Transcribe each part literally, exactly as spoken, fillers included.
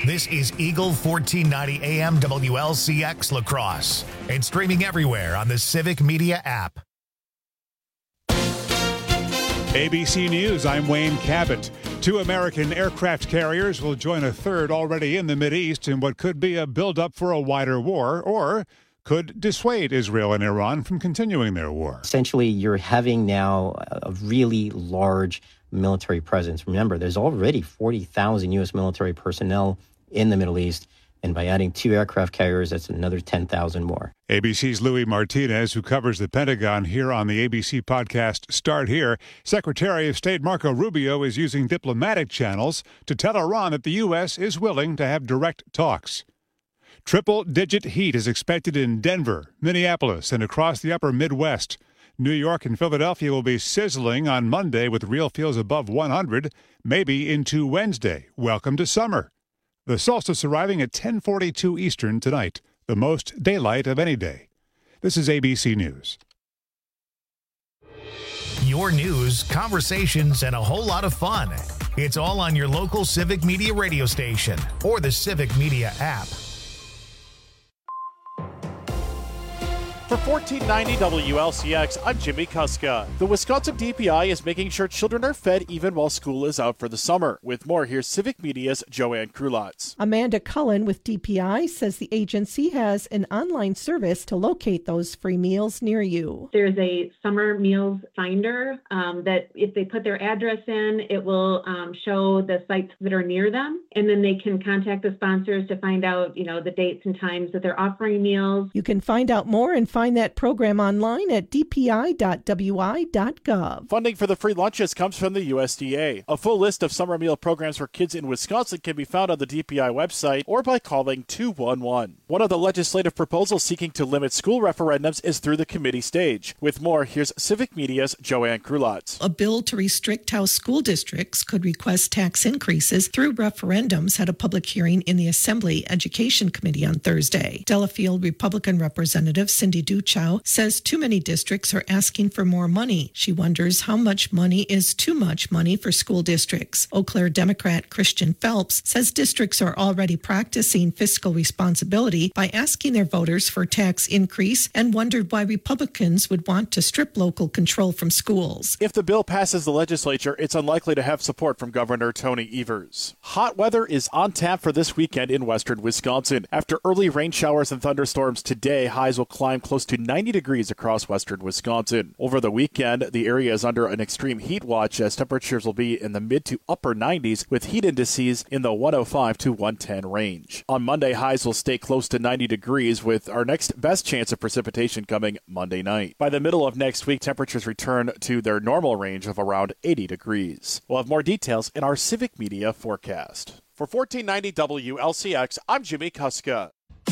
This is Eagle fourteen ninety A M W L C X La Crosse and streaming everywhere on the Civic Media app. A B C News, I'm Wayne Cabot. Two American aircraft carriers will join a third already in the Mideast in what could be a buildup for a wider war, or could dissuade Israel and Iran from continuing their war. Essentially, you're having now a really large military presence. Remember, there's already forty thousand U S military personnel in the Middle East, and by adding two aircraft carriers, that's another ten thousand more. A B C's Louis Martinez, who covers the Pentagon here on the A B C podcast Start Here. Secretary of State Marco Rubio is using diplomatic channels to tell Iran that the U S is willing to have direct talks. Triple-digit heat is expected in Denver, Minneapolis, and across the upper Midwest. New York and Philadelphia will be sizzling on Monday with real feels above one hundred, maybe into Wednesday. Welcome to summer. The solstice arriving at ten forty-two Eastern tonight, the most daylight of any day. This is A B C News. Your news, conversations, and a whole lot of fun. It's all on your local Civic Media radio station or the Civic Media app. For fourteen ninety W L C X, I'm Jimmy Kuska. The Wisconsin D P I is making sure children are fed even while school is out for the summer. With more, here's Civic Media's Joanne Krulotz. Amanda Cullen with D P I says the agency has an online service to locate those free meals near you. There's a summer meals finder um, that if they put their address in, it will um, show the sites that are near them. And then they can contact the sponsors to find out, you know, the dates and times that they're offering meals. You can find out more and find that program online at d p i dot w i dot gov. Funding for the free lunches comes from the U S D A. A full list of summer meal programs for kids in Wisconsin can be found on the D P I website or by calling two one one. One of the legislative proposals seeking to limit school referendums is through the committee stage. With more, here's Civic Media's Joanne Krulotz. A bill to restrict how school districts could request tax increases through referendums had a public hearing in the Assembly Education Committee on Thursday. Delafield Republican Representative Cindy Duchow says too many districts are asking for more money. She wonders how much money is too much money for school districts. Eau Claire Democrat Christian Phelps says districts are already practicing fiscal responsibility by asking their voters for tax increase and wondered why Republicans would want to strip local control from schools. If the bill passes the legislature, it's unlikely to have support from Governor Tony Evers. Hot weather is on tap for this weekend in western Wisconsin. After early rain showers and thunderstorms today, highs will climb close to ninety degrees across western Wisconsin. Over the weekend, the area is under an extreme heat watch as temperatures will be in the mid to upper nineties with heat indices in the one oh five to one ten range. On Monday, highs will stay close to ninety degrees with our next best chance of precipitation coming Monday night. By the middle of next week, temperatures return to their normal range of around eighty degrees. We'll have more details in our Civic Media forecast. For fourteen ninety W L C X, I'm Jimmy Kuska.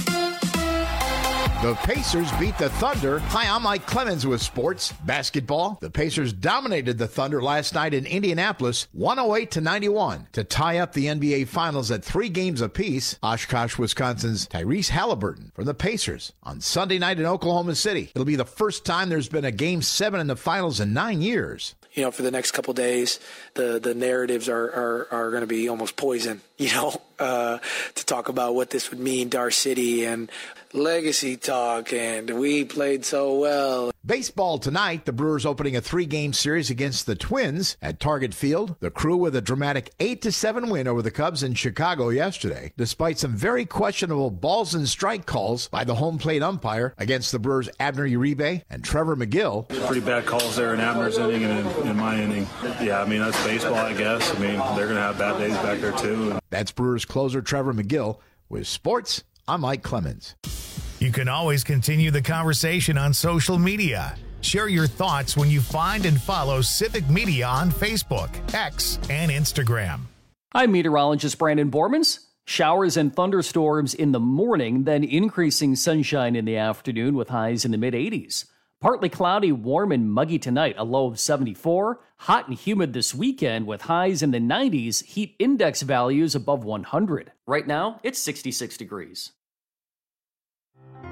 The Pacers beat the Thunder. Hi, I'm Mike Clemens with sports. Basketball. The Pacers dominated the Thunder last night in Indianapolis, one oh eight to ninety-one, to tie up the N B A Finals at three games apiece. Oshkosh, Wisconsin's Tyrese Halliburton from the Pacers on Sunday night in Oklahoma City. It'll be the first time there's been a game seven in the finals in nine years. You know, for the next couple of days, the, the narratives are, are, are going to be almost poison, you know, uh, to talk about what this would mean to our city and legacy talk, and we played so well. Baseball tonight, the Brewers opening a three-game series against the Twins at Target Field. The Crew with a dramatic eight to seven win over the Cubs in Chicago yesterday, despite some very questionable balls and strike calls by the home plate umpire against the Brewers' Abner Uribe and Trevor McGill. Pretty bad calls there in Abner's inning and in, in my inning. Yeah, I mean, that's baseball, I guess. I mean, they're going to have bad days back there, too. That's Brewers closer Trevor McGill. With sports, I'm Mike Clemens. You can always continue the conversation on social media. Share your thoughts when you find and follow Civic Media on Facebook, X, and Instagram. I'm meteorologist Brandon Bormans. Showers and thunderstorms in the morning, then increasing sunshine in the afternoon with highs in the mid-eighties. Partly cloudy, warm and muggy tonight, a low of seventy-four. Hot and humid this weekend with highs in the nineties, heat index values above one hundred. Right now, it's sixty-six degrees.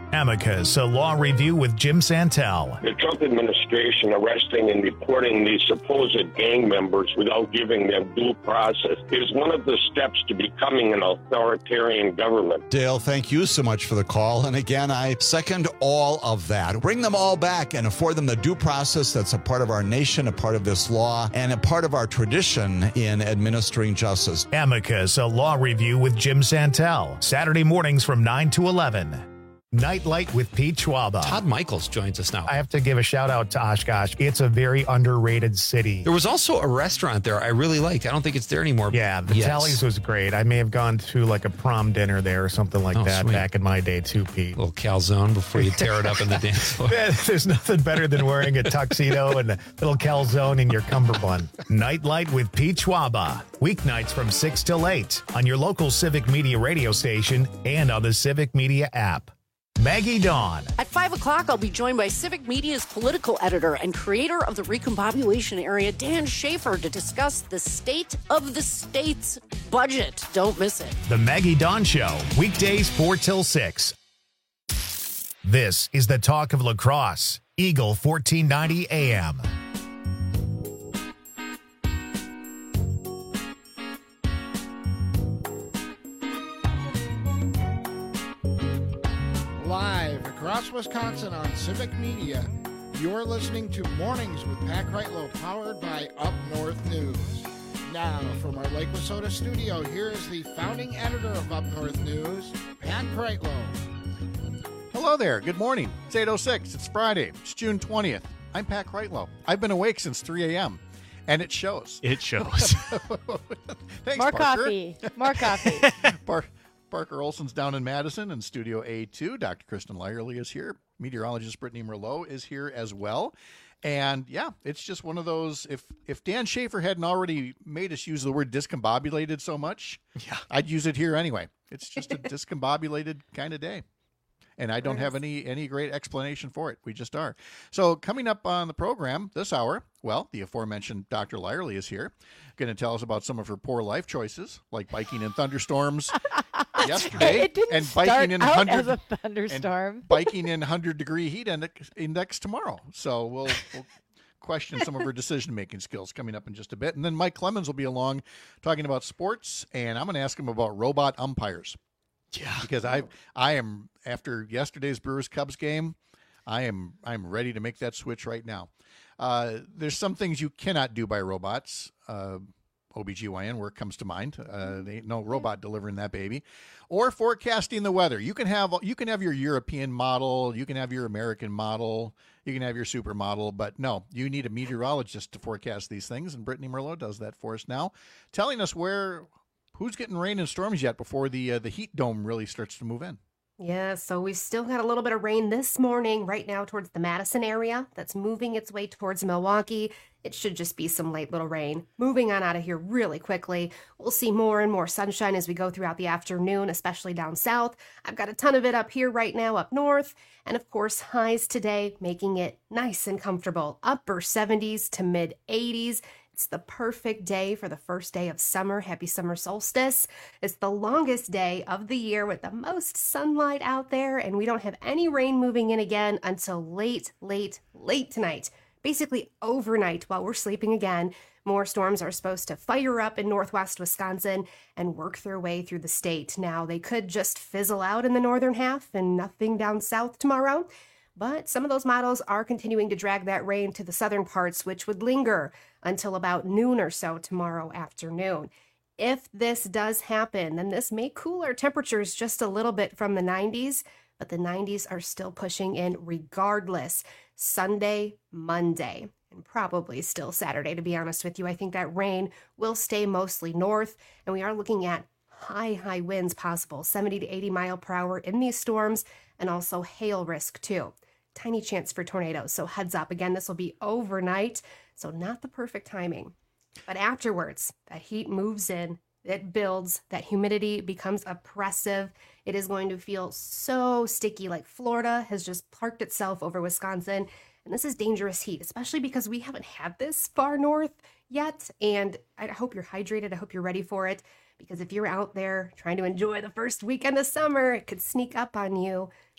Amicus, a law review with Jim Santel. The Trump administration arresting and deporting these supposed gang members without giving them due process is one of the steps to becoming an authoritarian government. Dale, thank you so much for the call. And again, I second all of that. Bring them all back and afford them the due process that's a part of our nation, a part of this law, and a part of our tradition in administering justice. Amicus, a law review with Jim Santel. Saturday mornings from nine to eleven. Nightlight with Pete Schwaba. Todd Michaels joins us now. I have to give a shout out to Oshkosh. It's a very underrated city. There was also a restaurant there I really liked. I don't think it's there anymore. Yeah, the yes. Tallies was great. I may have gone to like a prom dinner there or something like oh, that sweet. back in my day too, Pete. A little calzone before you tear it up in the dance floor. There's nothing better than wearing a tuxedo and a little calzone in your cummerbund. Nightlight with Pete Schwaba. Weeknights from six till eight on your local Civic Media radio station and on the Civic Media app. Maggie Dawn. At five o'clock, I'll be joined by Civic Media's political editor and creator of the Recombobulation Area, Dan Schaefer, to discuss the state of the state's budget. Don't miss it. The Maggie Dawn Show, weekdays four till six. This is the talk of La Crosse, Eagle fourteen ninety A M. Live across Wisconsin on Civic Media, you're listening to Mornings with Pat Kreitlow, powered by Up North News. Now, from our Lake Wissota studio, here is the founding editor of Up North News, Pat Kreitlow. Hello there. Good morning. It's eight oh six. It's Friday. It's June twentieth. I'm Pat Kreitlow. I've been awake since three a.m., and it shows. It shows. Thanks, More Parker. coffee. More coffee. Par- Parker Olson's down in Madison in Studio A two. Doctor Kristen Lyerly is here. Meteorologist Brittany Merlot is here as well. And, yeah, it's just one of those, if if Dan Schaefer hadn't already made us use the word discombobulated so much, yeah, I'd use it here anyway. It's just a discombobulated kind of day. And I don't have any any great explanation for it. We just are. So coming up on the program this hour, well, the aforementioned Doctor Lyerly is here, going to tell us about some of her poor life choices, like biking in thunderstorms yesterday, it didn't and biking start in out hundred as a thunderstorm, and biking in hundred degree heat index, index tomorrow. So we'll. we'll question some of her decision-making skills coming up in just a bit. And then Mike Clemens will be along talking about sports, and I'm going to ask him about robot umpires. Yeah, because I I am after yesterday's Brewers Cubs game, I am I'm ready to make that switch right now. Uh, there's some things you cannot do by robots. Uh, O B G Y N work comes to mind. Uh, they ain't no robot delivering that baby, or forecasting the weather. You can have you can have your European model, you can have your American model, you can have your supermodel, but no, you need a meteorologist to forecast these things. And Brittany Merlot does that for us now, telling us where. Who's getting rain and storms yet before the uh, the heat dome really starts to move in? Yeah, so we've still got a little bit of rain this morning right now towards the Madison area. That's moving its way towards Milwaukee. It should just be some light little rain. Moving on out of here really quickly. We'll see more and more sunshine as we go throughout the afternoon, especially down south. I've got a ton of it up here right now up north. And of course, highs today, making it nice and comfortable. Upper seventies to mid eighties. It's the perfect day for the first day of summer. Happy summer solstice. It's the longest day of the year with the most sunlight out there, and we don't have any rain moving in again until late, late, late tonight. Basically overnight while we're sleeping again. More storms are supposed to fire up in northwest Wisconsin and work their way through the state. Now, they could just fizzle out in the northern half and nothing down south tomorrow. But some of those models are continuing to drag that rain to the southern parts, which would linger until about noon or so tomorrow afternoon. If this does happen, then this may cool our temperatures just a little bit from the nineties, but the nineties are still pushing in regardless. Sunday, Monday, and probably still Saturday, to be honest with you. I think that rain will stay mostly north, and we are looking at high, high winds possible, seventy to eighty mile per hour in these storms, and also hail risk too. Tiny chance for tornadoes, so heads up. Again, this will be overnight, so not the perfect timing. But afterwards, that heat moves in, it builds, that humidity becomes oppressive. It is going to feel so sticky, like Florida has just parked itself over Wisconsin. And this is dangerous heat, especially because we haven't had this far north yet. And I hope you're hydrated. I hope you're ready for it. Because if you're out there trying to enjoy the first weekend of summer, it could sneak up on you.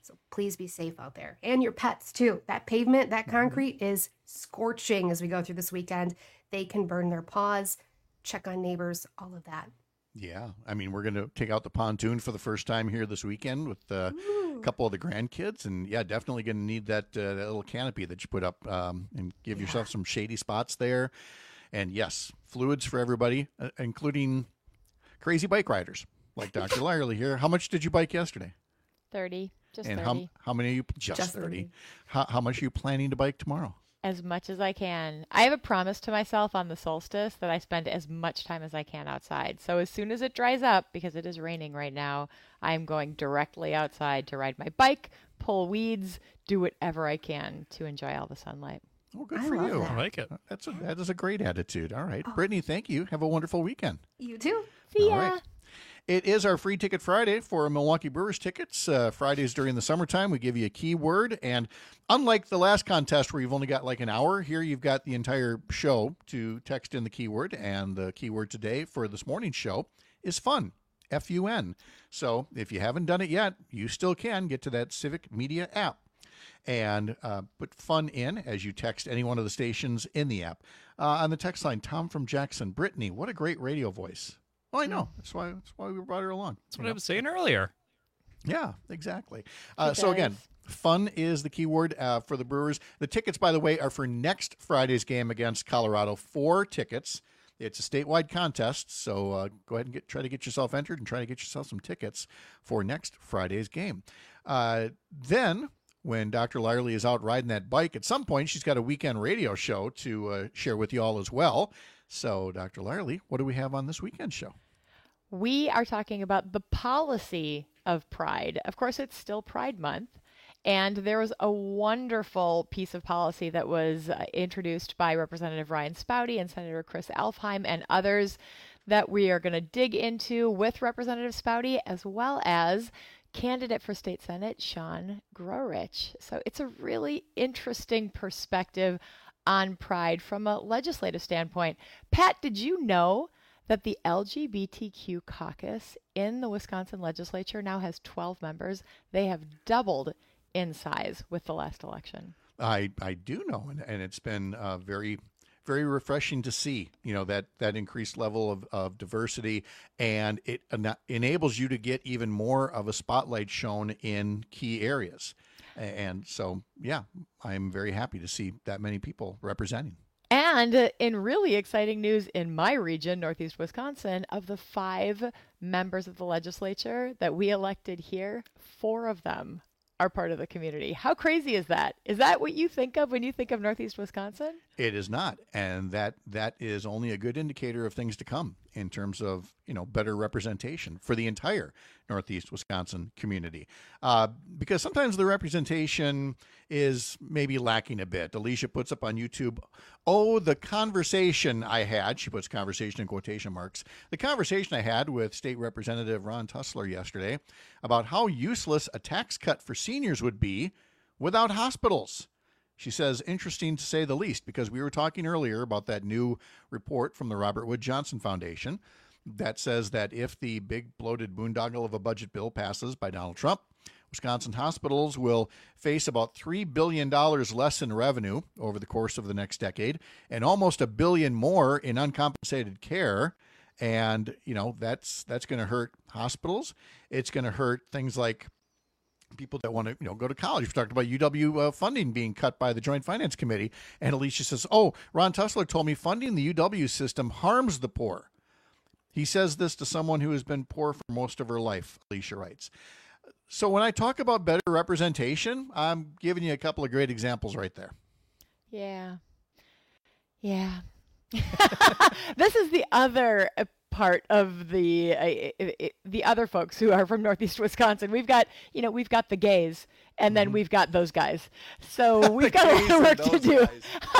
So please be safe out there. And your pets, too. That pavement, that concrete is scorching as we go through this weekend. They can burn their paws, check on neighbors, all of that. Yeah. I mean, we're going to take out the pontoon for the first time here this weekend with uh, a couple of the grandkids. And, yeah, definitely going to need that, uh, that little canopy that you put up um, and give yeah. yourself some shady spots there. And, yes, fluids for everybody, uh, including crazy bike riders like Doctor Lyerly here. How much did you bike yesterday? thirty. Just and thirty. how, how many are you? Just, Just thirty. thirty. How, how much are you planning to bike tomorrow? As much as I can. I have a promise to myself on the solstice that I spend as much time as I can outside. So as soon as it dries up, because it is raining right now, I'm going directly outside to ride my bike, pull weeds, do whatever I can to enjoy all the sunlight. Oh, good I for love you. that. I like it. That's a, that is a great attitude. All right. Brittany, thank you. Have a wonderful weekend. You too. See All ya. right. It is our free ticket Friday for Milwaukee Brewers tickets. Uh, Fridays during the summertime, we give you a keyword. And unlike the last contest where you've only got like an hour, here you've got the entire show to text in the keyword. And the keyword today for this morning's show is fun, F U N. So if you haven't done it yet, you still can get to that Civic Media app and uh, put fun in as you text any one of the stations in the app. Uh, on the text line, Tom from Jackson. Brittany, what a great radio voice. Well, I know. That's why That's why we brought her along. That's what I was saying earlier. Yeah, exactly. Uh, so again, fun is the keyword uh, for the Brewers. The tickets, by the way, are for next Friday's game against Colorado. Four tickets. It's a statewide contest, so uh, go ahead and get, try to get yourself entered and try to get yourself some tickets for next Friday's game. Uh, then, when Doctor Lyerly is out riding that bike, at some point she's got a weekend radio show to uh, share with you all as well. So, Doctor Lyerly, what do we have on this weekend show? We are talking about the policy of Pride. Of course, it's still Pride Month. And there was a wonderful piece of policy that was uh, introduced by Representative Ryan Spouty and Senator Chris Alfheim and others that we are going to dig into with Representative Spouty, as well as candidate for state senate, Sean Grorich. So it's a really interesting perspective on Pride from a legislative standpoint. Pat, did you know that the L G B T Q caucus in the Wisconsin legislature now has twelve members? They have doubled in size with the last election. I, I do know, and, and it's been uh, very, very refreshing to see, you know, that, that increased level of, of diversity, and it en- enables you to get even more of a spotlight shown in key areas. And so, yeah, I'm very happy to see that many people representing. And uh, in really exciting news in my region, Northeast Wisconsin, of the five members of the legislature that we elected here, four of them are part of the community. How crazy is that? Is that what you think of when you think of Northeast Wisconsin? It is not. And that that is only a good indicator of things to come in terms of, you know, better representation for the entire Northeast Wisconsin community. Uh, because sometimes the representation is maybe lacking a bit. Alicia puts up on YouTube, oh, the conversation I had, she puts conversation in quotation marks, the conversation I had with State Representative Ron Tussler yesterday about how useless a tax cut for seniors would be without hospitals. She says, interesting to say the least, because we were talking earlier about that new report from the Robert Wood Johnson Foundation that says that if the big bloated boondoggle of a budget bill passes by Donald Trump, Wisconsin hospitals will face about three billion dollars less in revenue over the course of the next decade and almost a billion more in uncompensated care. And, you know, that's that's going to hurt hospitals. It's going to hurt things like people that want to, you know, go to college. We talked about U W uh, funding being cut by the Joint Finance Committee. And Alicia says, oh, Ron Tussler told me funding the U W system harms the poor. He says this to someone who has been poor for most of her life, Alicia writes. So when I talk about better representation, I'm giving you a couple of great examples right there. Yeah. Yeah. This is the other part of the uh, the other folks who are from Northeast Wisconsin. We've got, you know, we've got the gays, and then mm-hmm. we've got those guys. So we've got a lot of work to do.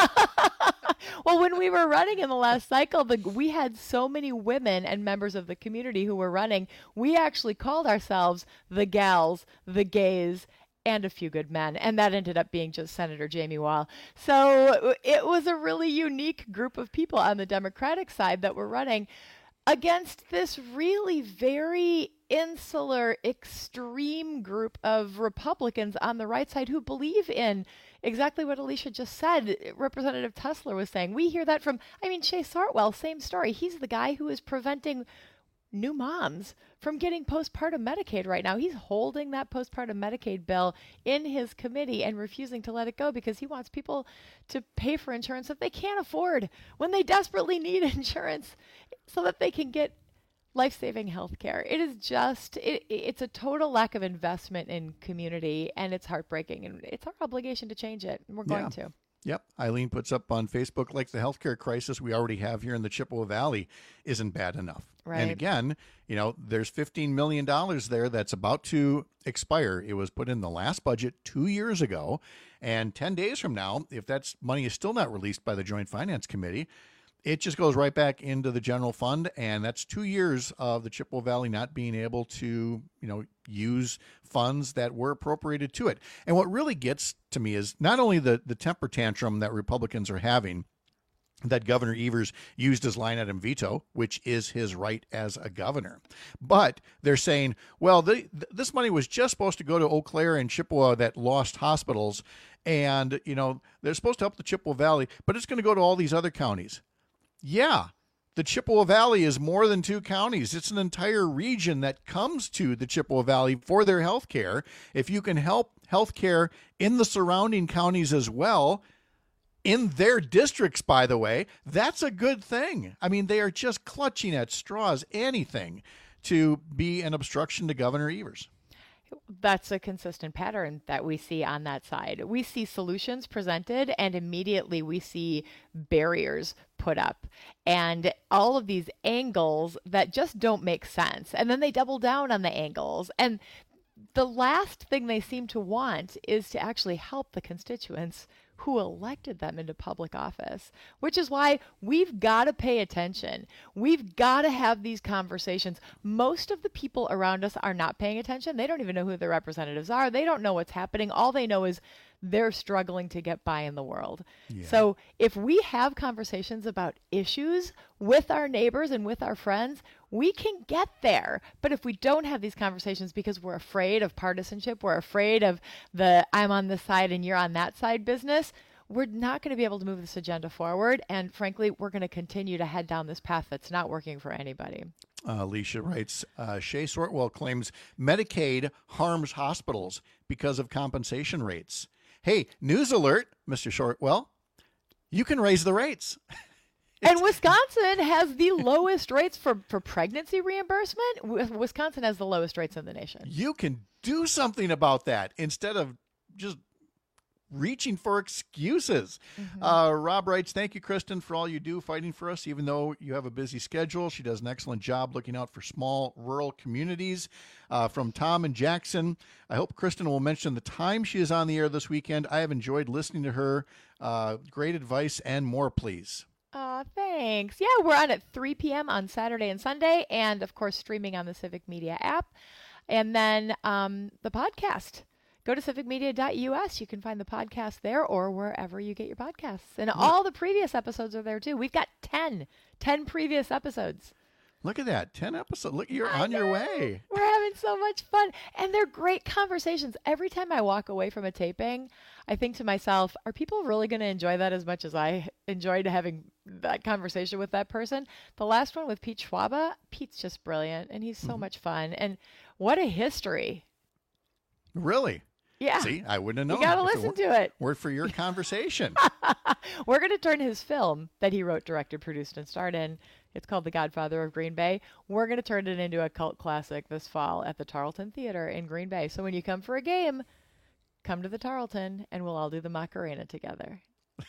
Well, when we were running in the last cycle, the, we had so many women and members of the community who were running. We actually called ourselves the gals, the gays, and a few good men. And that ended up being just Senator Jamie Wall. So it was a really unique group of people on the Democratic side that were running against this really very insular, extreme group of Republicans on the right side who believe in exactly what Alicia just said. Representative Tussler was saying, we hear that from, I mean, Shay Sortwell, same story. He's the guy who is preventing new moms from getting postpartum Medicaid right now. He's holding that postpartum Medicaid bill in his committee and refusing to let it go because he wants people to pay for insurance that they can't afford when they desperately need insurance so that they can get life-saving health care. It is just, it, it's a total lack of investment in community, and it's heartbreaking, and it's our obligation to change it, and we're going Yeah. to. Yep. Eileen puts up on Facebook, like the healthcare crisis we already have here in the Chippewa Valley isn't bad enough. Right. And again, you know, there's fifteen million dollars there that's about to expire. It was put in the last budget two years ago. And ten days from now, if that money is still not released by the Joint Finance Committee, it just goes right back into the general fund. And that's two years of the Chippewa Valley not being able to, you know, use funds that were appropriated to it. And what really gets to me is not only the, the temper tantrum that Republicans are having, that Governor Evers used his line item veto, which is his right as a governor. But they're saying, well, the, this money was just supposed to go to Eau Claire and Chippewa that lost hospitals. And, you know, they're supposed to help the Chippewa Valley, but it's going to go to all these other counties. Yeah, the Chippewa Valley is more than two counties. It's an entire region that comes to the Chippewa Valley for their health care. If you can help health care in the surrounding counties as well, in their districts, by the way, that's a good thing. I mean, they are just clutching at straws, anything, to be an obstruction to Governor Evers. That's a consistent pattern that we see on that side. We see solutions presented, and immediately we see barriers put up and all of these angles that just don't make sense. And then they double down on the angles. And the last thing they seem to want is to actually help the constituents who elected them into public office, which is why we've got to pay attention. We've got to have these conversations. Most of the people around us are not paying attention. They don't even know who their representatives are. They don't know what's happening. All they know is they're struggling to get by in the world. Yeah. So if we have conversations about issues with our neighbors and with our friends, we can get there. But if we don't have these conversations because we're afraid of partisanship, we're afraid of the I'm on this side and you're on that side business, we're not going to be able to move this agenda forward. And frankly, we're going to continue to head down this path that's not working for anybody. Uh, Alicia writes, uh, Shay Sortwell claims Medicaid harms hospitals because of compensation rates. Hey, news alert, Mister Shortwell, you can raise the rates. And Wisconsin has the lowest rates for, for pregnancy reimbursement. Wisconsin has the lowest rates in the nation. You can do something about that instead of just reaching for excuses. Mm-hmm. Uh, Rob writes, thank you, Kristen, for all you do fighting for us, even though you have a busy schedule. She does an excellent job looking out for small rural communities. Uh, from Tom and Jackson, I hope Kristen will mention the time she is on the air this weekend. I have enjoyed listening to her. Uh, great advice and more, please. Aw, thanks. Yeah, we're on at three p.m. on Saturday and Sunday, and of course streaming on the Civic Media app. And then um, the podcast. Go to civic media dot u s. You can find the podcast there or wherever you get your podcasts. And all the previous episodes are there too. We've got ten, ten previous episodes. Look at that, ten episodes. Look, you're I on know. your way. We're having so much fun. And they're great conversations. Every time I walk away from a taping, I think to myself, are people really going to enjoy that as much as I enjoyed having that conversation with that person? The last one with Pete Schwaba, Pete's just brilliant, and he's so mm-hmm. much fun. And what a history. Really? Yeah. See, I wouldn't have known. You got to listen to it. Word for your conversation. We're going to turn his film that he wrote, directed, produced, and starred in. It's called The Godfather of Green Bay. We're going to turn it into a cult classic this fall at the Tarleton Theater in Green Bay. So when you come for a game, come to the Tarleton, and we'll all do the Macarena together.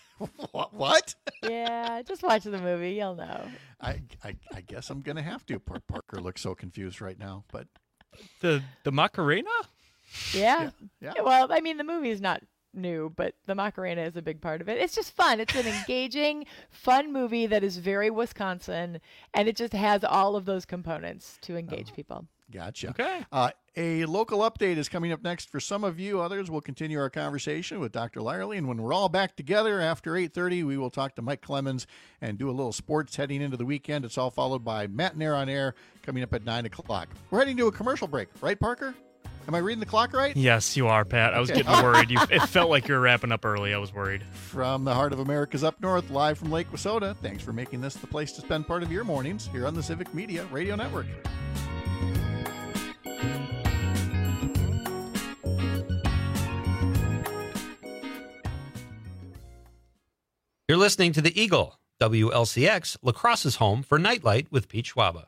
What? Yeah, just watch the movie. You'll know. I I, I guess I'm going to have to. Poor Parker looks so confused right now. But the the Macarena? Yeah. Yeah. yeah. Well, I mean, the movie is not new, but the Macarena is a big part of it. It's just fun. It's an engaging, fun movie that is very Wisconsin, and it just has all of those components to engage oh. people. Gotcha. Okay. Uh, a local update is coming up next for some of you. Others will continue our conversation with Doctor Lyerly. And when we're all back together after eight thirty, we will talk to Mike Clemens and do a little sports heading into the weekend. It's all followed by Matt Nair on Air coming up at nine o'clock. We're heading to a commercial break. Right, Parker? Am I reading the clock right? Yes, you are, Pat. I was Okay. getting worried. You, it felt like you were wrapping up early. I was worried. From the heart of America's up north, live from Lake Wissota. Thanks for making this the place to spend part of your mornings here on the Civic Media Radio Network. You're listening to The Eagle, W L C X, La Crosse's home for Nightlight with Pete Schwaba.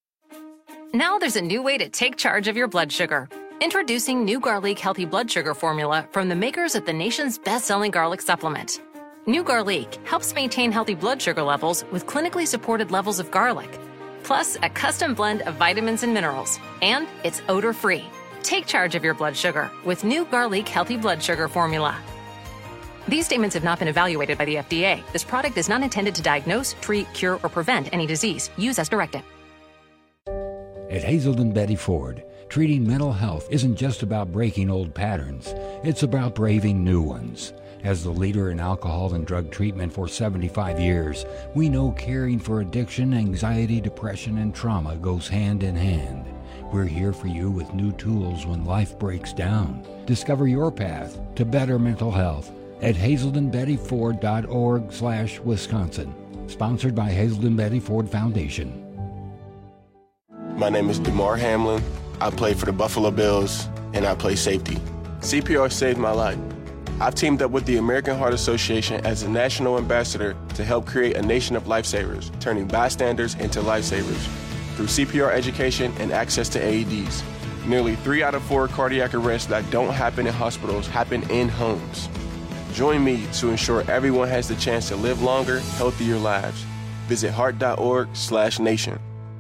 Now there's a new way to take charge of your blood sugar. Introducing new Garlic Healthy Blood Sugar Formula from the makers of the nation's best-selling garlic supplement. New Garlic helps maintain healthy blood sugar levels with clinically supported levels of garlic, plus a custom blend of vitamins and minerals. And it's odor-free. Take charge of your blood sugar with new Garlic Healthy Blood Sugar Formula. These statements have not been evaluated by the F D A. This product is not intended to diagnose, treat, cure, or prevent any disease. Use as directed. At Hazelden Betty Ford, treating mental health isn't just about breaking old patterns. It's about braving new ones. As the leader in alcohol and drug treatment for seventy-five years, we know caring for addiction, anxiety, depression, and trauma goes hand in hand. We're here for you with new tools when life breaks down. Discover your path to better mental health at hazelden betty ford dot org slash Wisconsin. Sponsored by Hazelden Betty Ford Foundation. My name is DeMar Hamlin. I play for the Buffalo Bills, and I play safety. C P R saved my life. I've teamed up with the American Heart Association as a national ambassador to help create a nation of lifesavers, turning bystanders into lifesavers. Through C P R education and access to A E Ds, nearly three out of four cardiac arrests that don't happen in hospitals happen in homes. Join me to ensure everyone has the chance to live longer, healthier lives. Visit heart dot org slash nation.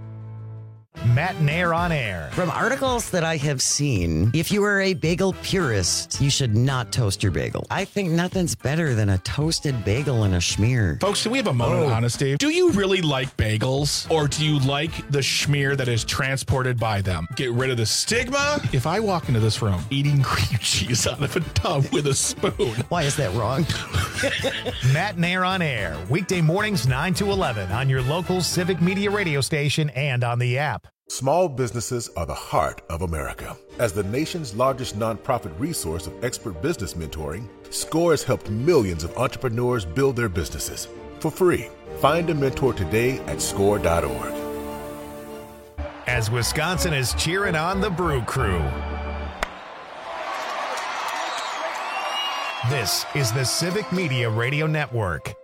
Matt Nair on Air. From articles that I have seen, if you are a bagel purist, you should not toast your bagel. I think nothing's better than a toasted bagel and a schmear. Folks, can we have a moment Oh. of honesty? Do you really like bagels, or do you like the schmear that is transported by them? Get rid of the stigma. If I walk into this room eating cream cheese out of a tub with a spoon. Why is that wrong? Matt Nair on Air. Weekday mornings nine to eleven on your local Civic Media radio station and on the app. Small businesses are the heart of America. As the nation's largest nonprofit resource of expert business mentoring, SCORE has helped millions of entrepreneurs build their businesses for free. Find a mentor today at score dot org. As Wisconsin is cheering on the Brew Crew. This is the Civic Media Radio Network.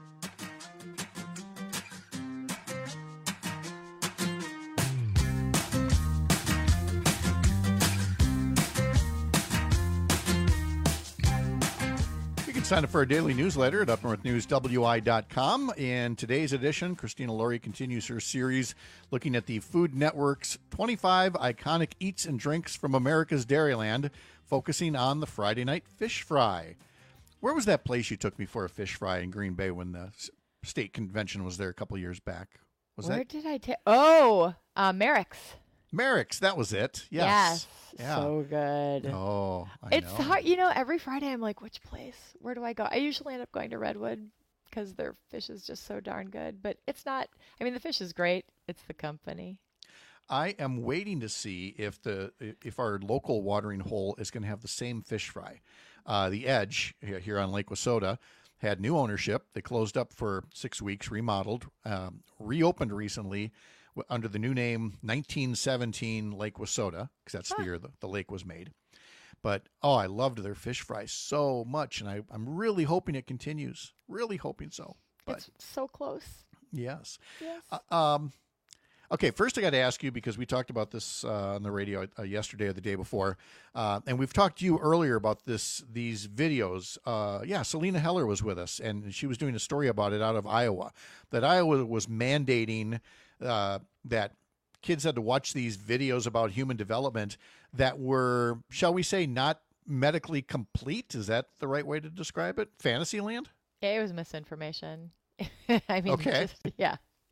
Sign up for our daily newsletter at up north news w i dot com. In today's edition, Christina Laurie continues her series looking at the Food Network's twenty-five iconic eats and drinks from America's Dairyland, focusing on the Friday night fish fry. Where was that place you took me for a fish fry in Green Bay when the state convention was there a couple years back? Was Where that did I take? Oh, uh, Merrick's. Merrick's? That was it. Yes. Yes. Yeah. So good. Oh, I it's know. hard. You know, every Friday I'm like, which place? Where do I go? I usually end up going to Redwood because their fish is just so darn good. But it's not. I mean, the fish is great. It's the company. I am waiting to see if the if our local watering hole is going to have the same fish fry. Uh, the Edge here on Lake Wissota had new ownership. They closed up for six weeks, remodeled, um, reopened recently under the new name nineteen seventeen Lake Wissota, because that's the year the, the lake was made. But, oh, I loved their fish fry so much, and I, I'm really hoping it continues. Really hoping so. But It's so close. yes. Yes. Uh, um, okay, first I got to ask you, because we talked about this uh, on the radio uh, yesterday or the day before, uh, and we've talked to you earlier about this these videos. Uh, yeah, Selena Heller was with us, and she was doing a story about it out of Iowa, that Iowa was mandating uh, that kids had to watch these videos about human development that were, shall we say, not medically complete. Is that the right way to describe it? Fantasyland? Yeah, it was misinformation. I mean, Okay. just, yeah.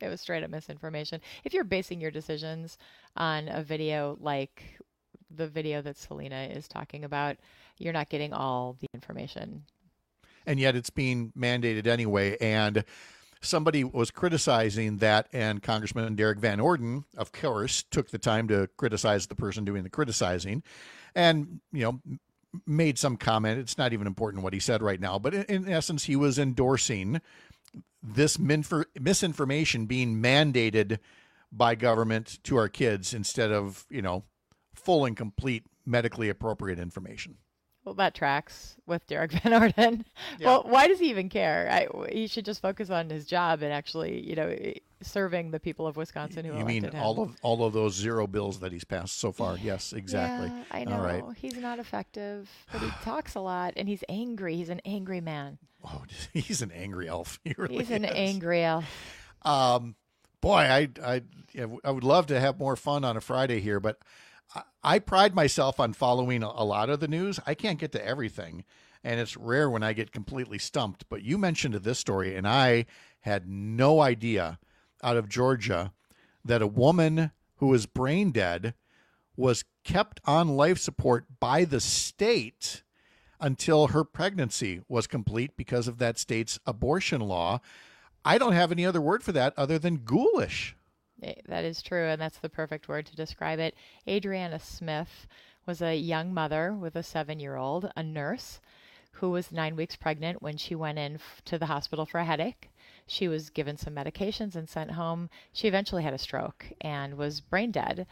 It was straight up misinformation. If you're basing your decisions on a video like the video that Selena is talking about, you're not getting all the information. And yet it's being mandated anyway. And somebody was criticizing that, and Congressman Derek Van Orden, of course, took the time to criticize the person doing the criticizing and, you know, made some comment. It's not even important what he said right now, but in, in essence, he was endorsing this minfor- misinformation being mandated by government to our kids instead of, you know, full and complete medically appropriate information. Well, that tracks with Derek Van Orden. Yeah. Well, why does he even care? I, he should just focus on his job and actually, you know, serving the people of Wisconsin who You elected mean him. all of all of those zero bills that he's passed so far? Yes, exactly. Yeah, I know. All right. He's not effective, but he talks a lot, and he's angry. He's an angry man. Oh, he's an angry elf. He really He's an is. angry elf. Um, boy, I I I would love to have more fun on a Friday here, but I, I pride myself on following a, a lot of the news. I can't get to everything, and it's rare when I get completely stumped. But you mentioned this story, and I had no idea, out of Georgia, that a woman who was brain dead was kept on life support by the state until her pregnancy was complete because of that state's abortion law. I don't have any other word for that other than ghoulish. That is true, and that's the perfect word to describe it. Adriana Smith was a young mother with a seven-year-old, a nurse, who was nine weeks pregnant when she went in f- to the hospital for a headache. She was given some medications and sent home. She eventually had a stroke and was brain dead,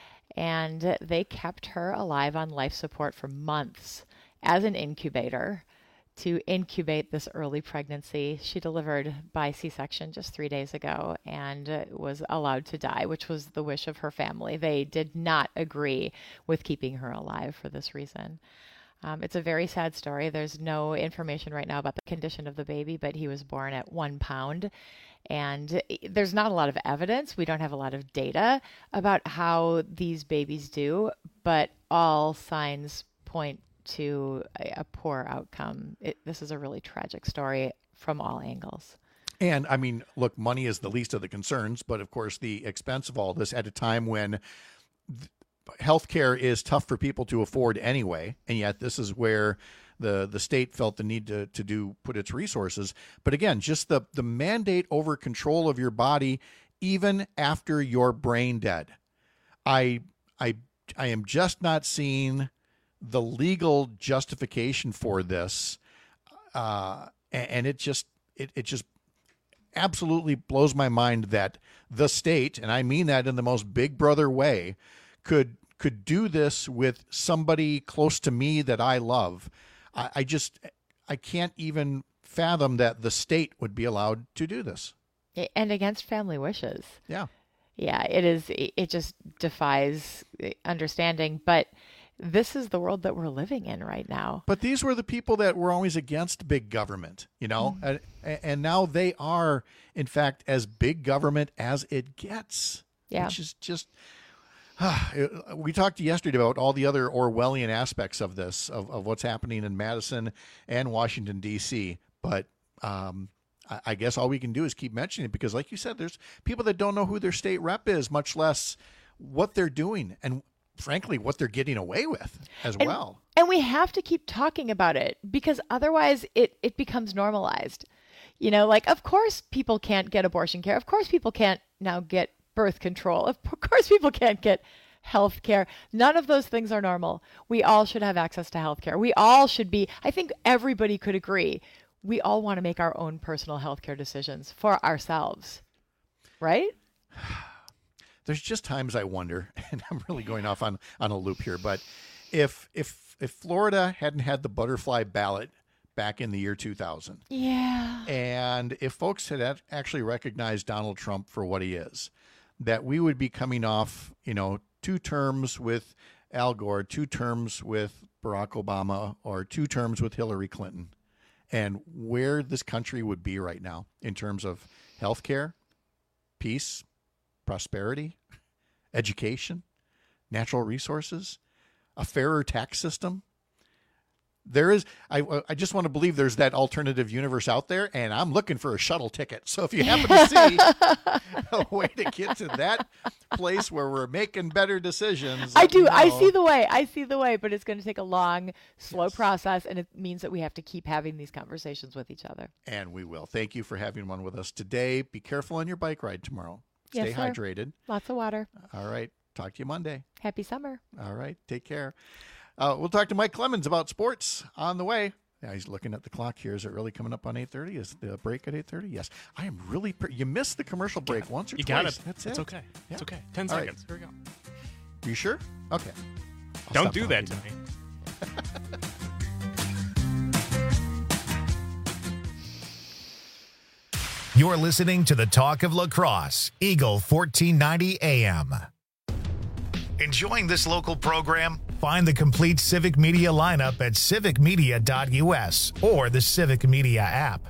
and they kept her alive on life support for months as an incubator to incubate this early pregnancy. She delivered by C-section just three days ago and uh, was allowed to die, which was the wish of her family. They did not agree with keeping her alive for this reason. Um, it's a very sad story. There's no information right now about the condition of the baby, but he was born at one pound. And there's not a lot of evidence. We don't have a lot of data about how these babies do, but all signs point to a, a poor outcome. It, this is a really tragic story from all angles. And I mean, look, money is the least of the concerns, but of course the expense of all this at a time when th- healthcare is tough for people to afford anyway. And yet this is where the, the state felt the need to, to do, put its resources. But again, just the, the mandate over control of your body, even after you're brain dead. I, I, I am just not seeing the legal justification for this, uh, and, and it just it, it just absolutely blows my mind that the state, and I mean that in the most big brother way, could could do this with somebody close to me that I love. I, I just I can't even fathom that the state would be allowed to do this. And against family wishes. Yeah. Yeah, it is. It just defies understanding, but this is the world that we're living in right now. But these were the people that were always against big government, you know, Mm-hmm. and, and now they are, in fact, as big government as it gets. Yeah. Which is just, we talked yesterday about all the other Orwellian aspects of this, of, of what's happening in Madison and Washington, D C. But um, I, I guess all we can do is keep mentioning it because, like you said, there's people that don't know who their state rep is, much less what they're doing. And frankly, what they're getting away with as and, well. And we have to keep talking about it because otherwise it, it becomes normalized. You know, like, of course people can't get abortion care. Of course people can't now get birth control. Of course people can't get health care. None of those things are normal. We all should have access to health care. We all should be, I think everybody could agree, we all want to make our own personal health care decisions for ourselves, right? There's just times I wonder, and I'm really going off on, on a loop here, but if if if Florida hadn't had the butterfly ballot back in the year two thousand, yeah, and if folks had actually recognized Donald Trump for what he is, that we would be coming off, you know, two terms with Al Gore, two terms with Barack Obama, or two terms with Hillary Clinton, and where this country would be right now in terms of healthcare, peace, prosperity, education, natural resources, a fairer tax system. there is, I, I just want to believe there's that alternative universe out there, and I'm looking for a shuttle ticket. So if you happen to see a way to get to that place where we're making better decisions. I do. know. I see the way. I see the way, but it's going to take a long, slow yes. process, and it means that we have to keep having these conversations with each other. And we will. Thank you for having one with us today. Be careful on your bike ride tomorrow. Stay yes, hydrated. Lots of water. All right. Talk to you Monday. Happy summer. All right. Take care. Uh, we'll talk to Mike Clemens about sports on the way. Yeah, he's looking at the clock here. Is it really coming up on eight thirty? Is the break at eight thirty? Yes. I am really... Pre- you missed the commercial break once or you twice. Got it. That's it's it. okay. Yeah. It's okay. Ten All seconds. Right. Here we go. Are you sure? Okay. I'll Don't do that to me. You're listening to the Talk of Lacrosse, Eagle fourteen ninety A M. Enjoying this local program? Find the complete Civic Media lineup at civic media dot U S or the Civic Media app.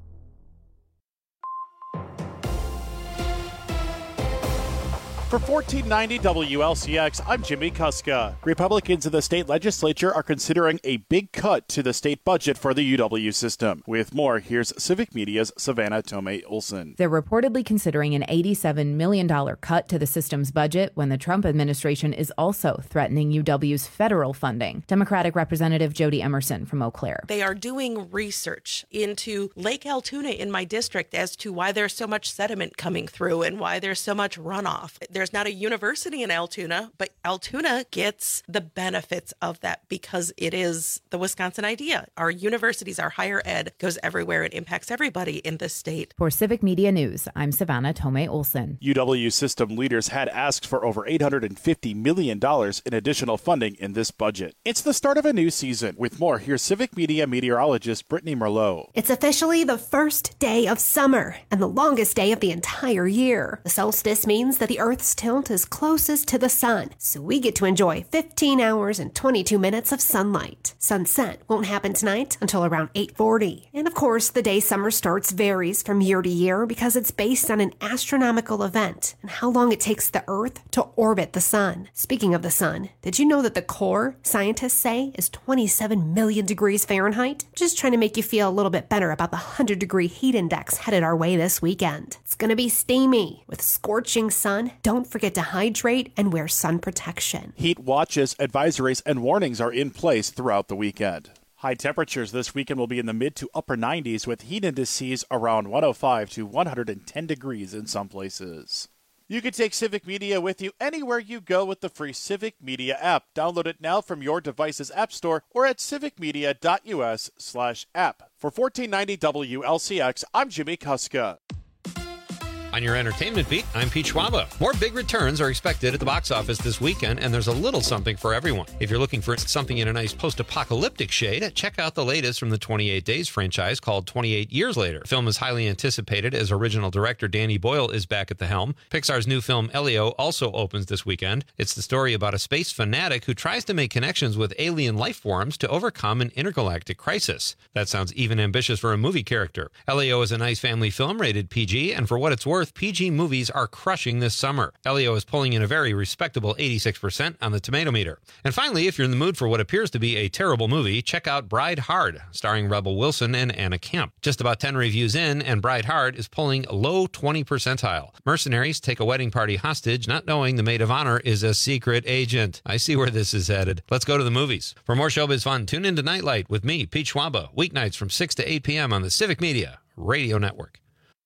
For fourteen ninety W L C X, I'm Jimmy Kuska. Republicans in the state legislature are considering a big cut to the state budget for the U W system. With more, here's Civic Media's Savannah Tomei Olson. They're reportedly considering an eighty-seven million dollars cut to the system's budget when the Trump administration is also threatening U W's federal funding. Democratic Representative Jody Emerson from Eau Claire. They are doing research into Lake Altoona in my district as to why there's so much sediment coming through and why there's so much runoff. There's not a university in Altoona, but Altoona gets the benefits of that because it is the Wisconsin idea. Our universities, our higher ed goes everywhere. It impacts everybody in this state. For Civic Media News, I'm Savannah Tomei Olson. U W system leaders had asked for over eight hundred fifty million dollars in additional funding in this budget. It's the start of a new season. With more, here's Civic Media meteorologist Brittany Merlot. It's officially the first day of summer and the longest day of the entire year. The solstice means that the Earth's tilt is closest to the sun, so we get to enjoy fifteen hours and twenty-two minutes of sunlight. Sunset won't happen tonight until around eight forty. And of course, the day summer starts varies from year to year because it's based on an astronomical event and how long it takes the Earth to orbit the sun. Speaking of the sun, did you know that the core, scientists say, is twenty-seven million degrees Fahrenheit? Just trying to make you feel a little bit better about the one hundred degree heat index headed our way this weekend. It's gonna be steamy with scorching sun. Don't forget to hydrate and wear sun protection. Heat watches, advisories, and warnings are in place throughout the weekend. High temperatures this weekend will be in the mid to upper nineties with heat indices around one oh five to one hundred ten degrees in some places. You can take Civic Media with you anywhere you go with the free Civic Media app. Download it now from your device's app store or at civic media dot U S slash app. For fourteen ninety W L C X, I'm Jimmy Kuska. On your entertainment beat, I'm Pete Schwaba. More big returns are expected at the box office this weekend, and there's a little something for everyone. If you're looking for something in a nice post-apocalyptic shade, check out the latest from the twenty-eight Days franchise called twenty-eight Years Later. The film is highly anticipated as original director Danny Boyle is back at the helm. Pixar's new film Elio also opens this weekend. It's the story about a space fanatic who tries to make connections with alien life forms to overcome an intergalactic crisis. That sounds even ambitious for a movie character. Elio is a nice family film rated P G, and for what it's worth, P G movies are crushing this summer. Elio is pulling in a very respectable eighty-six percent on the tomato meter. And finally, if you're in the mood for what appears to be a terrible movie, check out Bride Hard, starring Rebel Wilson and Anna Camp. Just about ten reviews in, and Bride Hard is pulling low twenty percentile. Mercenaries take a wedding party hostage, not knowing the maid of honor is a secret agent. I see where this is headed. Let's go to the movies. For more showbiz fun, tune into Nightlight with me, Pete Schwaba, weeknights from six to eight p.m. on the Civic Media Radio Network.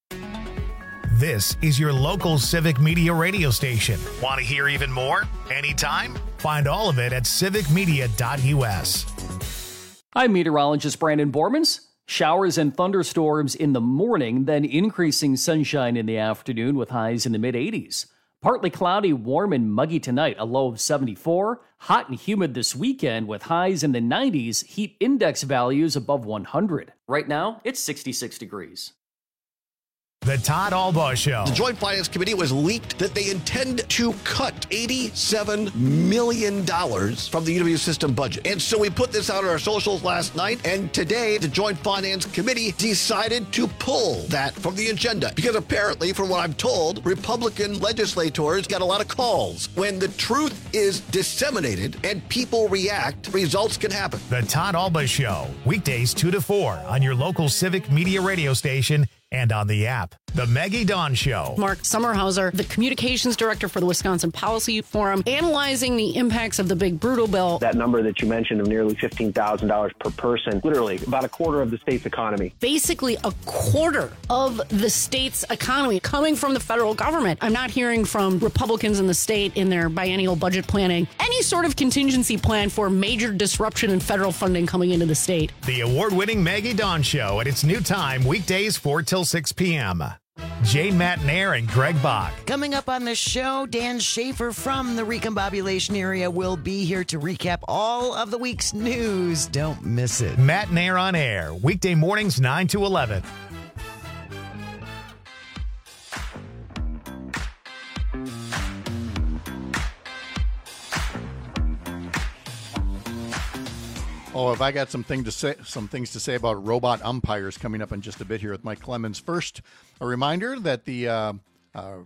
This is your local Civic Media radio station. Want to hear even more? Anytime? Find all of it at civic media dot U S. I'm meteorologist Brandon Bormans. Showers and thunderstorms in the morning, then increasing sunshine in the afternoon with highs in the mid eighties. Partly cloudy, warm and muggy tonight, a low of seventy-four. Hot and humid this weekend with highs in the nineties, heat index values above one hundred. Right now, it's sixty-six degrees. The Todd Albaugh Show. The Joint Finance Committee was leaked that they intend to cut eighty-seven million dollars from the U W system budget. And so we put this out on our socials last night, and today the Joint Finance Committee decided to pull that from the agenda. Because apparently, from what I'm told, Republican legislators got a lot of calls. When the truth is disseminated and people react, results can happen. The Todd Albaugh Show, weekdays two to four on your local Civic Media radio station and on the app. The Maggie Dawn Show. Mark Sommerhauser, the communications director for the Wisconsin Policy Forum, analyzing the impacts of the big brutal bill. That number that you mentioned of nearly fifteen thousand dollars per person, literally about a quarter of the state's economy. Basically a quarter of the state's economy coming from the federal government. I'm not hearing from Republicans in the state in their biennial budget planning any sort of contingency plan for major disruption in federal funding coming into the state. The award-winning Maggie Dawn Show at its new time, weekdays four till six p.m. Jane Matnair and Greg Bach. Coming up on the show, Dan Schaefer from the recombobulation area will be here to recap all of the week's news. Don't miss it. Matnair on air, weekday mornings nine to eleven. Oh, have I got some thing to say, some things to say about robot umpires coming up in just a bit here with Mike Clemens. First, a reminder that the uh, uh,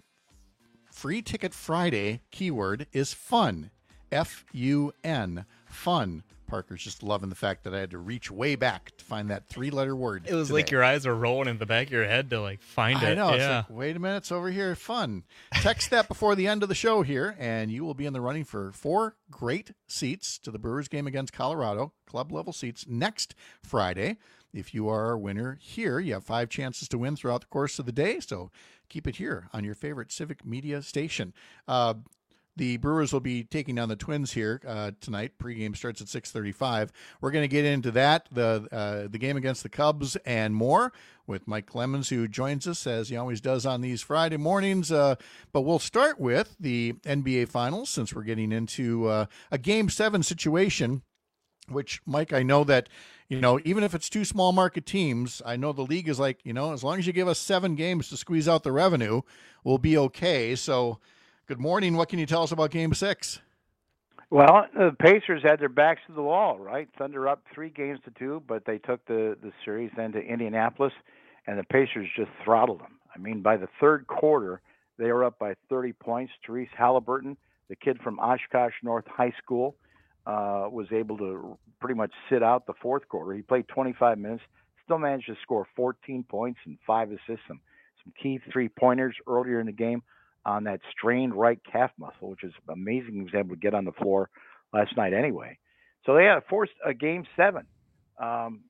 Free Ticket Friday keyword is fun, F U N, fun. Parker's just loving the fact that I had to reach way back to find that three-letter word. It was today. like your eyes were rolling in the back of your head to like find it. I know. Yeah. It's like, wait a minute, it's over here. Fun. Text that before the end of the show here, and you will be in the running for four great seats to the Brewers game against Colorado, club-level seats, next Friday. If you are a winner here, you have five chances to win throughout the course of the day, so keep it here on your favorite Civic Media station. Uh, The Brewers will be taking on the Twins here uh, tonight. Pregame starts at six thirty-five. We're going to get into that, the uh, the game against the Cubs, and more with Mike Clemens, who joins us, as he always does on these Friday mornings. Uh, but we'll start with the N B A Finals, since we're getting into uh, a Game seven situation, which, Mike, I know that, you know, even if it's two small market teams, I know the league is like, you know, as long as you give us seven games to squeeze out the revenue, we'll be okay. So, good morning. What can you tell us about Game Six? Well, the Pacers had their backs to the wall, right? Thunder up three games to two, but they took the, the series then to Indianapolis, and the Pacers just throttled them. I mean, by the third quarter, they were up by thirty points. Therese Halliburton, the kid from Oshkosh North High School, uh, was able to pretty much sit out the fourth quarter. He played twenty-five minutes, still managed to score fourteen points and five assists, some, some key three-pointers earlier in the game on that strained right calf muscle, which is amazing. He was able to get on the floor last night anyway. So they had forced a game seven. Um,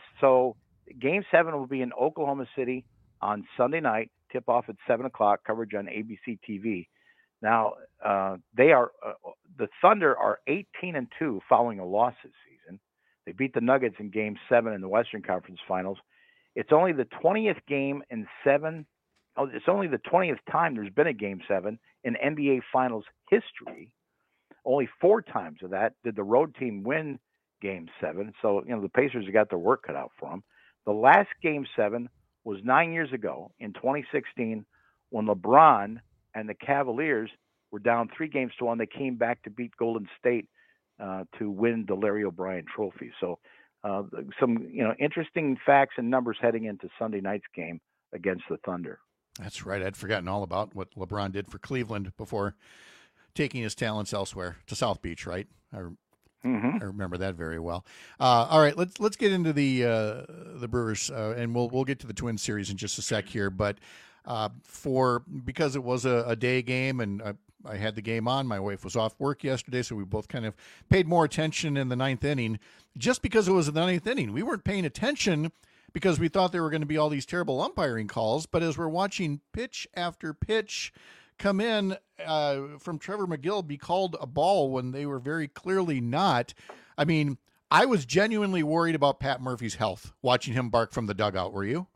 so game seven will be in Oklahoma City on Sunday night, tip off at seven o'clock, coverage on A B C T V. Now, uh, they are, uh, the Thunder are eighteen and two following a loss this season. They beat the Nuggets in game seven in the Western Conference Finals. It's only the twentieth game in seven Oh, it's only the twentieth time there's been a Game seven in N B A Finals history. Only four times of that did the road team win Game seven. So, you know, the Pacers have got their work cut out for them. The last Game seven was nine years ago in twenty sixteen when LeBron and the Cavaliers were down three games to one. They came back to beat Golden State uh, to win the Larry O'Brien Trophy. So uh, some, you know, interesting facts and numbers heading into Sunday night's game against the Thunder. That's right. I'd forgotten all about what LeBron did for Cleveland before taking his talents elsewhere to South Beach, right? I, mm-hmm. I remember that very well. Uh, all right, let's let's get into the uh, the Brewers, uh, and we'll we'll get to the Twins series in just a sec here. But uh, for because it was a, a day game, and I, I had the game on, my wife was off work yesterday, so we both kind of paid more attention in the ninth inning. Just because it was the ninth inning, we weren't paying attention because we thought there were going to be all these terrible umpiring calls. But as we're watching pitch after pitch come in uh, from Trevor McGill be called a ball when they were very clearly not, I mean, I was genuinely worried about Pat Murphy's health watching him bark from the dugout. Were you?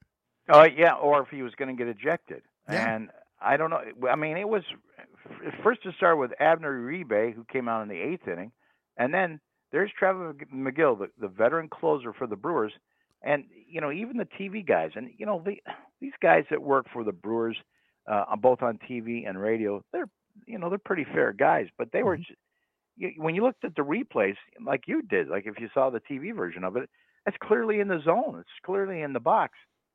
Oh, uh, yeah, or if he was going to get ejected. Yeah. And I don't know. I mean, it was first to start with Abner Uribe, who came out in the eighth inning. And then there's Trevor McGill, the, the veteran closer for the Brewers. And, you know, even the T V guys, and, you know, the these guys that work for the Brewers, uh, both on T V and radio, they're you know they're pretty fair guys, but they were. You, when you looked at the replays, like you did, like if you saw the T V version of it, it's clearly in the zone. It's clearly in the box.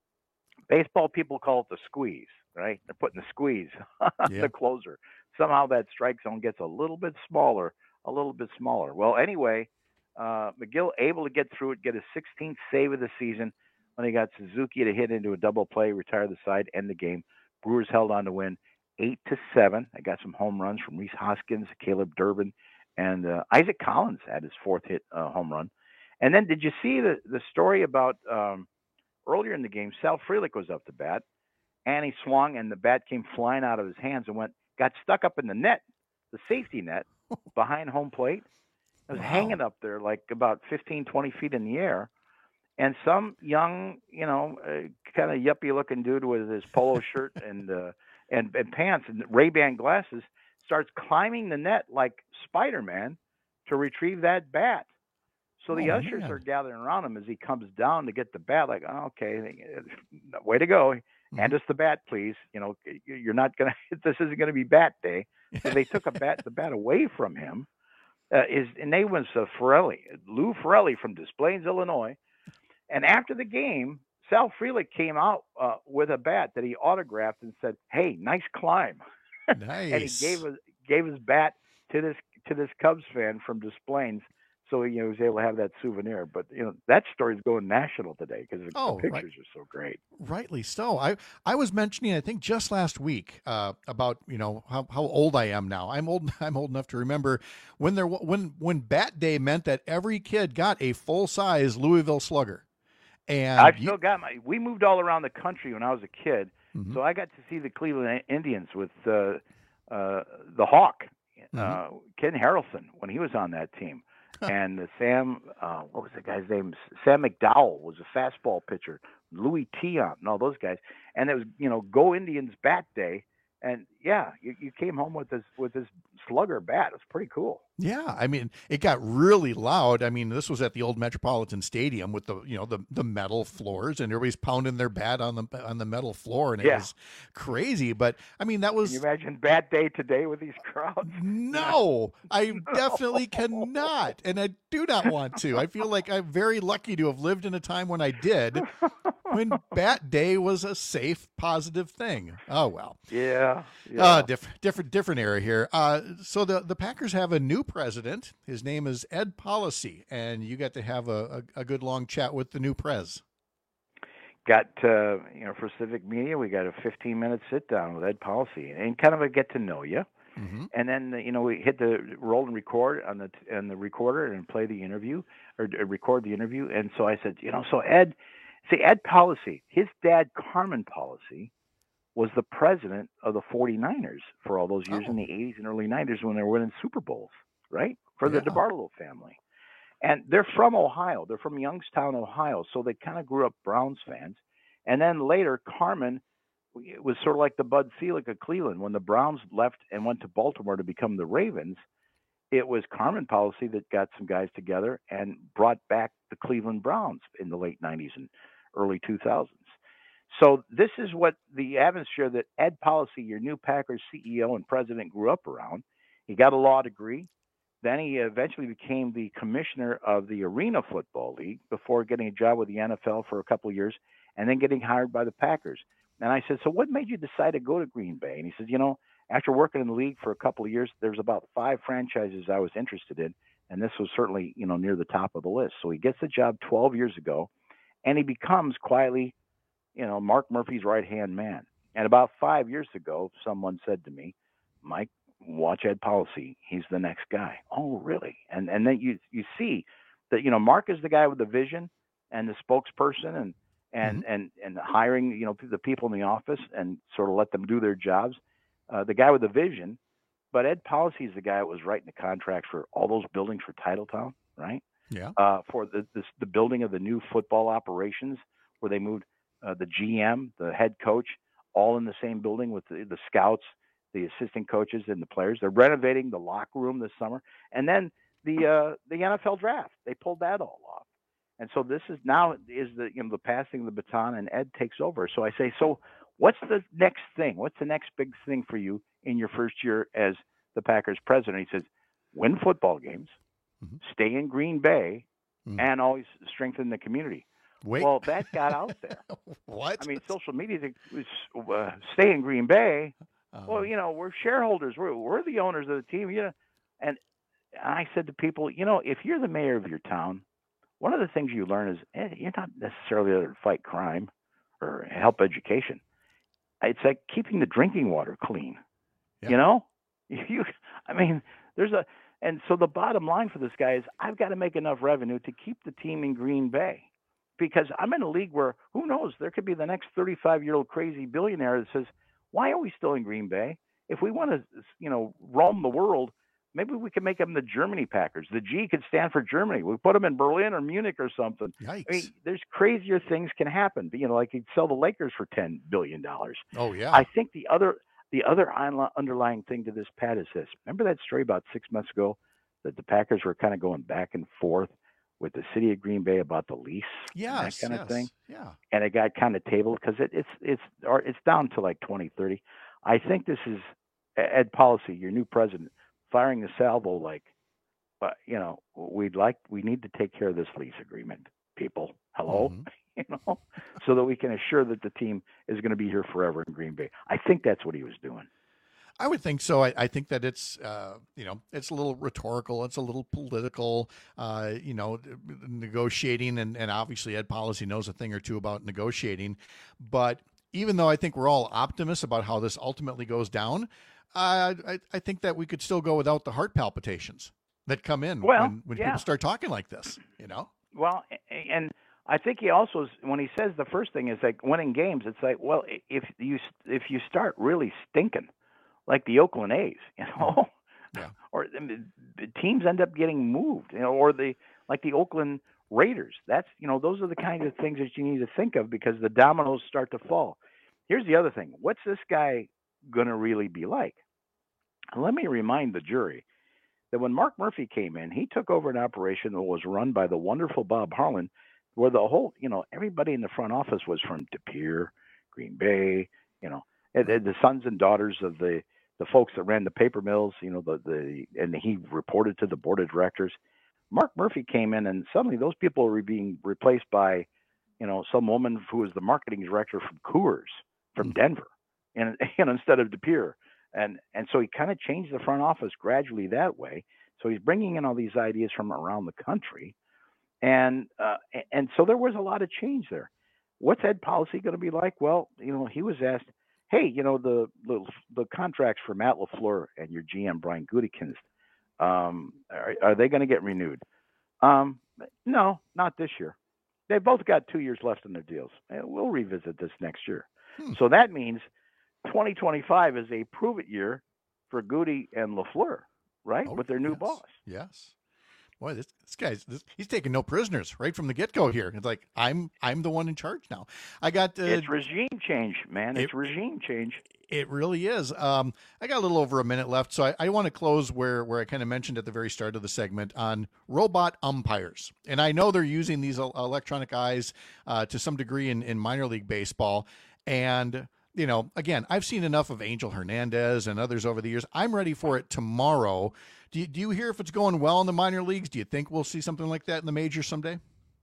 Baseball people call it the squeeze, right? They're putting the squeeze on Yeah. the closer. Somehow that strike zone gets a little bit smaller, a little bit smaller. Well, anyway, uh, McGill able to get through it, get his sixteenth save of the season when he got Suzuki to hit into a double play, retire the side, end the game. Brewers held on to win eight to seven. I got some home runs from Reese Hoskins, Caleb Durbin, and uh, Isaac Collins had his fourth hit uh, home run. And then did you see the, the story about um, earlier in the game, Sal Frelick was up to bat, and he swung, and the bat came flying out of his hands and went got stuck up in the net, the safety net, behind home plate. It was Wow. hanging up there like about fifteen, twenty feet in the air. And some young, you know, uh, kind of yuppie-looking dude with his polo shirt and, uh, and and pants and Ray-Ban glasses starts climbing the net like Spider-Man to retrieve that bat. So the Oh, ushers man. are gathering around him as he comes down to get the bat. Like, oh, okay, way to go. Hand us the bat, please. You know, you're not gonna. This isn't gonna be bat day. So they took a bat, the bat away from him. Uh, his name was uh, Forelli, Lou Forelli from Des Plaines, Illinois. And after the game, Sal Frelick came out uh, with a bat that he autographed and said, "Hey, nice climb." Nice. And he gave his gave his bat to this to this Cubs fan from Des Plaines, so you know, he was able to have that souvenir. But you know, that story's going national today because the, Oh, the right. pictures are so great. Rightly so. I, I was mentioning, I think just last week, uh, about, you know, how, how old I am now. I'm old. I'm old enough to remember when there, when, when Bat Day meant that every kid got a full size Louisville Slugger. And I've you- still got my. We moved all around the country when I was a kid, Mhm. so I got to see the Cleveland Indians with uh, uh, the Hawk, uh, Mm-hmm. Ken Harrelson, when he was on that team, and uh, Sam. Uh, what was the guy's name? Sam McDowell was a fastball pitcher. Louis Tion, and all those guys, and it was you know Go Indians Bat Day, and yeah, you, you came home with this with this slugger bat. It was pretty cool. Yeah, I mean, it got really loud. I mean, this was at the old Metropolitan Stadium with the, you know, the the metal floors, and everybody's pounding their bat on the on the metal floor, and it Yeah. was crazy. But I mean, that was Can you imagine Bat Day today with these crowds? no, I definitely cannot, and I do not want to. I feel like I'm very lucky to have lived in a time when I did, when Bat Day was a safe, positive thing. Oh well. Yeah. yeah. Uh, different, different, different era here. Uh, so the, the Packers have a new president. His name is Ed Policy, and you got to have a, a, a good long chat with the new prez. Got uh, you know for Civic Media, we got a fifteen minute sit down with Ed Policy and kind of a get to know you. Mm-hmm. And then you know we hit the roll and record on the on the recorder and play the interview or uh, record the interview. And so I said, you know, so Ed, see Ed Policy, his dad Carmen Policy was the president of the forty-niners for all those years Oh. in the eighties and early nineties when they were winning Super Bowls, right? For the Yeah. DeBartolo family. And they're from Ohio. They're from Youngstown, Ohio. So they kind of grew up Browns fans. And then later, Carmen it was sort of like the Bud Selig of Cleveland. When the Browns left and went to Baltimore to become the Ravens, it was Carmen Policy that got some guys together and brought back the Cleveland Browns in the late nineties and early two thousands. So this is what the atmosphere that Ed Policy, your new Packers C E O and president, grew up around. He got a law degree. Then he eventually became the commissioner of the Arena Football League before getting a job with the N F L for a couple of years and then getting hired by the Packers. And I said, so what made you decide to go to Green Bay? And he said, you know, after working in the league for a couple of years, there's about five franchises I was interested in, and this was certainly, you know, near the top of the list. So he gets the job twelve years ago, and he becomes quietly, you know, Mark Murphy's right-hand man. And about five years ago, someone said to me, Mike, watch Ed Policy. He's the next guy. Oh, really? And and then you you see that, you know, Mark is the guy with the vision and the spokesperson and and mm-hmm. and and hiring, you know, the people in the office and sort of let them do their jobs. Uh, the guy with the vision, but Ed Policy is the guy that was writing the contracts for all those buildings for Titletown, right? Yeah. Uh, for the this, the building of the new football operations, where they moved uh, the G M, the head coach, all in the same building with the, the scouts, the assistant coaches, and the players. They're renovating the locker room this summer, and then the uh, the N F L draft. They pulled that all off, And so this is now is the you know the passing of the baton, and Ed takes over. So I say, so what's the next thing? What's the next big thing for you in your first year as the Packers president? He says, win football games, mm-hmm. stay in Green Bay, mm-hmm. and always strengthen the community. Wait. Well, that got out there. What? I mean, social media was uh, stay in Green Bay. Um, well, you know, we're shareholders. We're we're the owners of the team. You know, and I said to people, you know, if you're the mayor of your town, one of the things you learn is eh, you're not necessarily there to fight crime or help education. It's like keeping the drinking water clean. Yeah. You know, you. I mean, there's a, and so the bottom line for this guy is I've got to make enough revenue to keep the team in Green Bay. Because I'm in a league where, who knows, there could be the next thirty-five-year-old crazy billionaire that says, why are we still in Green Bay? If we want to, you know, roam the world, maybe we could make them the Germany Packers. The G could stand for Germany. We put them in Berlin or Munich or something. Yikes. I mean, there's crazier things can happen. You know, like you'd sell the Lakers for ten billion dollars. Oh, yeah. I think the other the other underlying thing to this, Pat, is this. Remember that story about six months ago that the Packers were kind of going back and forth with the city of Green Bay about the lease, yes, that kind yes, of thing. Yeah. And it got kind of tabled because it, it's it's or it's down to like twenty thirty. I think this is Ed Policy, your new president, firing the salvo like, but you know, we'd like we need to take care of this lease agreement, people. Hello, mm-hmm. you know, so that we can assure that the team is going to be here forever in Green Bay. I think that's what he was doing. I would think so. I, I think that it's, uh, you know, it's a little rhetorical. It's a little political, uh, you know, negotiating. And, and obviously Ed Policy knows a thing or two about negotiating. But even though I think we're all optimists about how this ultimately goes down, uh, I, I think that we could still go without the heart palpitations that come in well, when, when yeah. people start talking like this, you know? Well, and I think he also, when he says the first thing is like winning games, it's like, well, if you if you start really stinking, like the Oakland A's, you know, yeah. or the teams end up getting moved, you know, or the like the Oakland Raiders. That's, you know, those are the kinds of things that you need to think of because the dominoes start to fall. Here's the other thing. What's this guy going to really be like? Let me remind the jury that when Mark Murphy came in, he took over an operation that was run by the wonderful Bob Harlan, where the whole, you know, everybody in the front office was from De Pere, Green Bay, you know, the sons and daughters of the, the folks that ran the paper mills, you know, the, the, and he reported to the board of directors. Mark Murphy came in and suddenly those people were being replaced by, you know, some woman who was the marketing director from Coors, from Denver, and, and instead of De Pere. And, and so he kind of changed the front office gradually that way. So he's bringing in all these ideas from around the country. And, uh, and so there was a lot of change there. What's Ed Policy going to be like? Well, you know, he was asked, hey, you know, the, the the contracts for Matt LaFleur and your G M, Brian Gutekunst, um, are, are they going to get renewed? Um, no, not this year. They've both got two years left in their deals. We'll revisit this next year. Hmm. So that means twenty twenty-five is a prove-it year for Goody and LaFleur, right, oh, with their new yes. boss. Yes. Boy, this, this guy's this, he's taking no prisoners right from the get-go here. It's like I'm I'm the one in charge now. I got uh, it's regime change, man. It's it, regime change. It really is. Um, I got a little over a minute left, so I, I want to close where where I kind of mentioned at the very start of the segment on robot umpires. And I know they're using these electronic eyes uh, to some degree in, in minor league baseball. And you know, again, I've seen enough of Angel Hernandez and others over the years. I'm ready for it tomorrow. Do you, do you hear if it's going well in the minor leagues? Do you think we'll see something like that in the majors someday?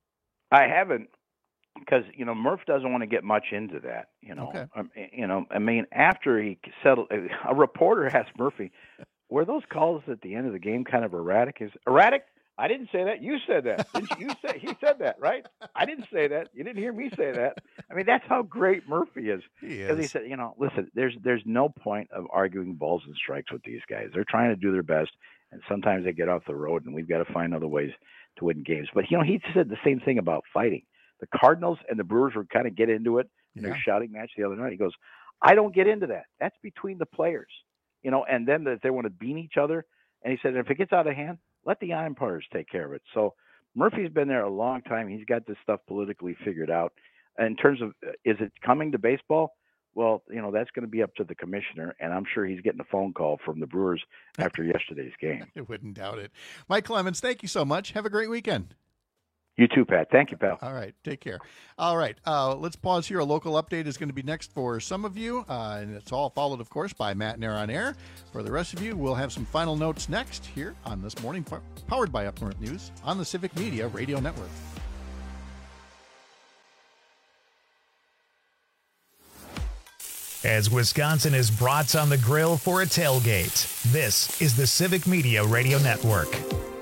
I haven't, because, you know, Murph doesn't want to get much into that, you know. Okay. Um, you know, I mean, after he settled, a reporter asked Murphy, were those calls at the end of the game kind of erratic? Is erratic? I didn't say that. You said that. Didn't you? You said, he said that, right? I didn't say that. You didn't hear me say that. I mean, that's how great Murphy is. He is. Because he said, you know, listen, there's there's no point of arguing balls and strikes with these guys. They're trying to do their best, and sometimes they get off the road, and we've got to find other ways to win games. But, you know, he said the same thing about fighting. The Cardinals and the Brewers were kind of get into it in Yeah. their shouting match the other night. He goes, I don't get into that. That's between the players, you know, and then that they want to beat each other. And he said, if it gets out of hand, let the umpires take care of it. So Murphy's been there a long time. He's got this stuff politically figured out. In terms of, uh, is it coming to baseball? Well, you know, that's going to be up to the commissioner, and I'm sure he's getting a phone call from the Brewers after yesterday's game. I wouldn't doubt it. Mike Clemens, thank you so much. Have a great weekend. You too, Pat. Thank you, pal. All right. Take care. All right. Uh, let's pause here. A local update is going to be next for some of you, uh, and it's all followed, of course, by Matt Nair on Air. For the rest of you, we'll have some final notes next here on This Morning, powered by Up North News on the Civic Media Radio Network. As Wisconsin is brats on the grill for a tailgate, this is the Civic Media Radio Network.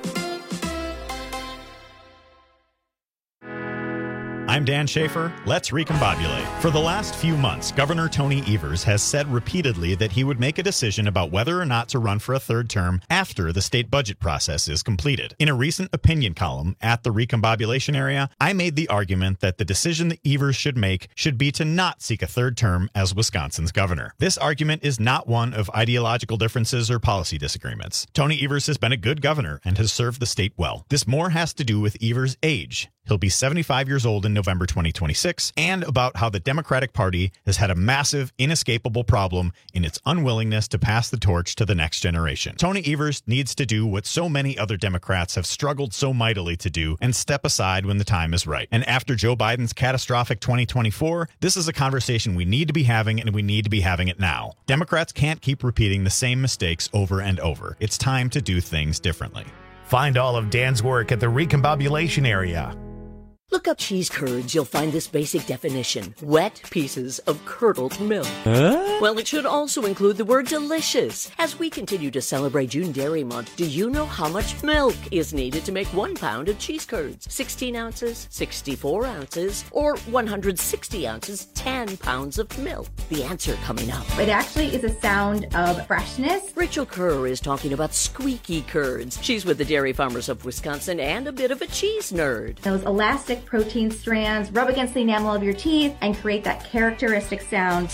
I'm Dan Schaefer. Let's recombobulate. For the last few months, Governor Tony Evers has said repeatedly that he would make a decision about whether or not to run for a third term after the state budget process is completed. In a recent opinion column at the Recombobulation Area, I made the argument that the decision that Evers should make should be to not seek a third term as Wisconsin's governor. This argument is not one of ideological differences or policy disagreements. Tony Evers has been a good governor and has served the state well. This more has to do with Evers' age. He'll be seventy-five years old in November twenty twenty-six, and about how the Democratic Party has had a massive, inescapable problem in its unwillingness to pass the torch to the next generation. Tony Evers needs to do what so many other Democrats have struggled so mightily to do and step aside when the time is right. And after Joe Biden's catastrophic twenty twenty-four, this is a conversation we need to be having, and we need to be having it now. Democrats can't keep repeating the same mistakes over and over. It's time to do things differently. Find all of Dan's work at the Recombobulation Area. Look up cheese curds. You'll find this basic definition. Wet pieces of curdled milk. Huh? Well, it should also include the word delicious. As we continue to celebrate June Dairy Month, do you know how much milk is needed to make one pound of cheese curds? sixteen ounces, sixty-four ounces, or one hundred sixty ounces, ten pounds of milk? The answer coming up. It actually is a sound of freshness. Rachel Kerr is talking about squeaky curds. She's with the Dairy Farmers of Wisconsin and a bit of a cheese nerd. Those elastic protein strands rub against the enamel of your teeth and create that characteristic sound.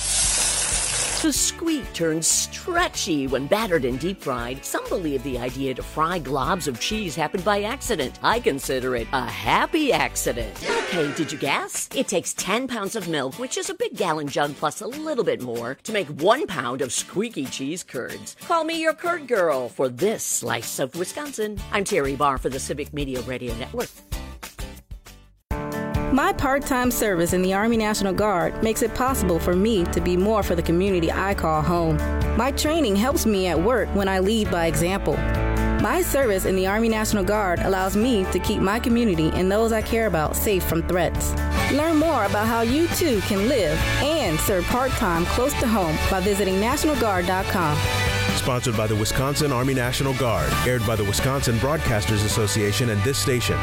The squeak turns stretchy when battered and deep fried. Some believe the idea to fry globs of cheese happened by accident. I consider it a happy accident. Okay, did you guess? It takes ten pounds of milk, which is a big gallon jug plus a little bit more, to make one pound of squeaky cheese curds. Call me your curd girl for this slice of Wisconsin. I'm Terry Barr for the Civic Media Radio Network. My part-time service in the Army National Guard makes it possible for me to be more for the community I call home. My training helps me at work when I lead by example. My service in the Army National Guard allows me to keep my community and those I care about safe from threats. Learn more about how you too can live and serve part-time close to home by visiting national guard dot com. Sponsored by the Wisconsin Army National Guard, aired by the Wisconsin Broadcasters Association and this station.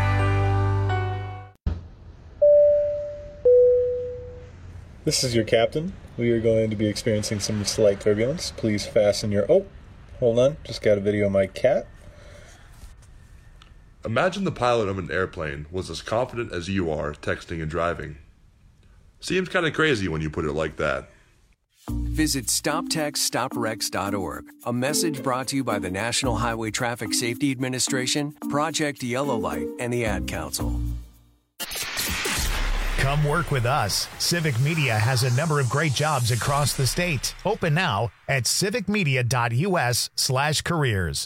This is your captain. We are going to be experiencing some slight turbulence. Please fasten your... Oh, hold on. Just got a video of my cat. Imagine the pilot of an airplane was as confident as you are texting and driving. Seems kind of crazy when you put it like that. Visit stop text stop wrecks dot org. A message brought to you by the National Highway Traffic Safety Administration, Project Yellow Light, and the Ad Council. Come work with us. Civic Media has a number of great jobs across the state. Open now at civic media dot u s slash careers.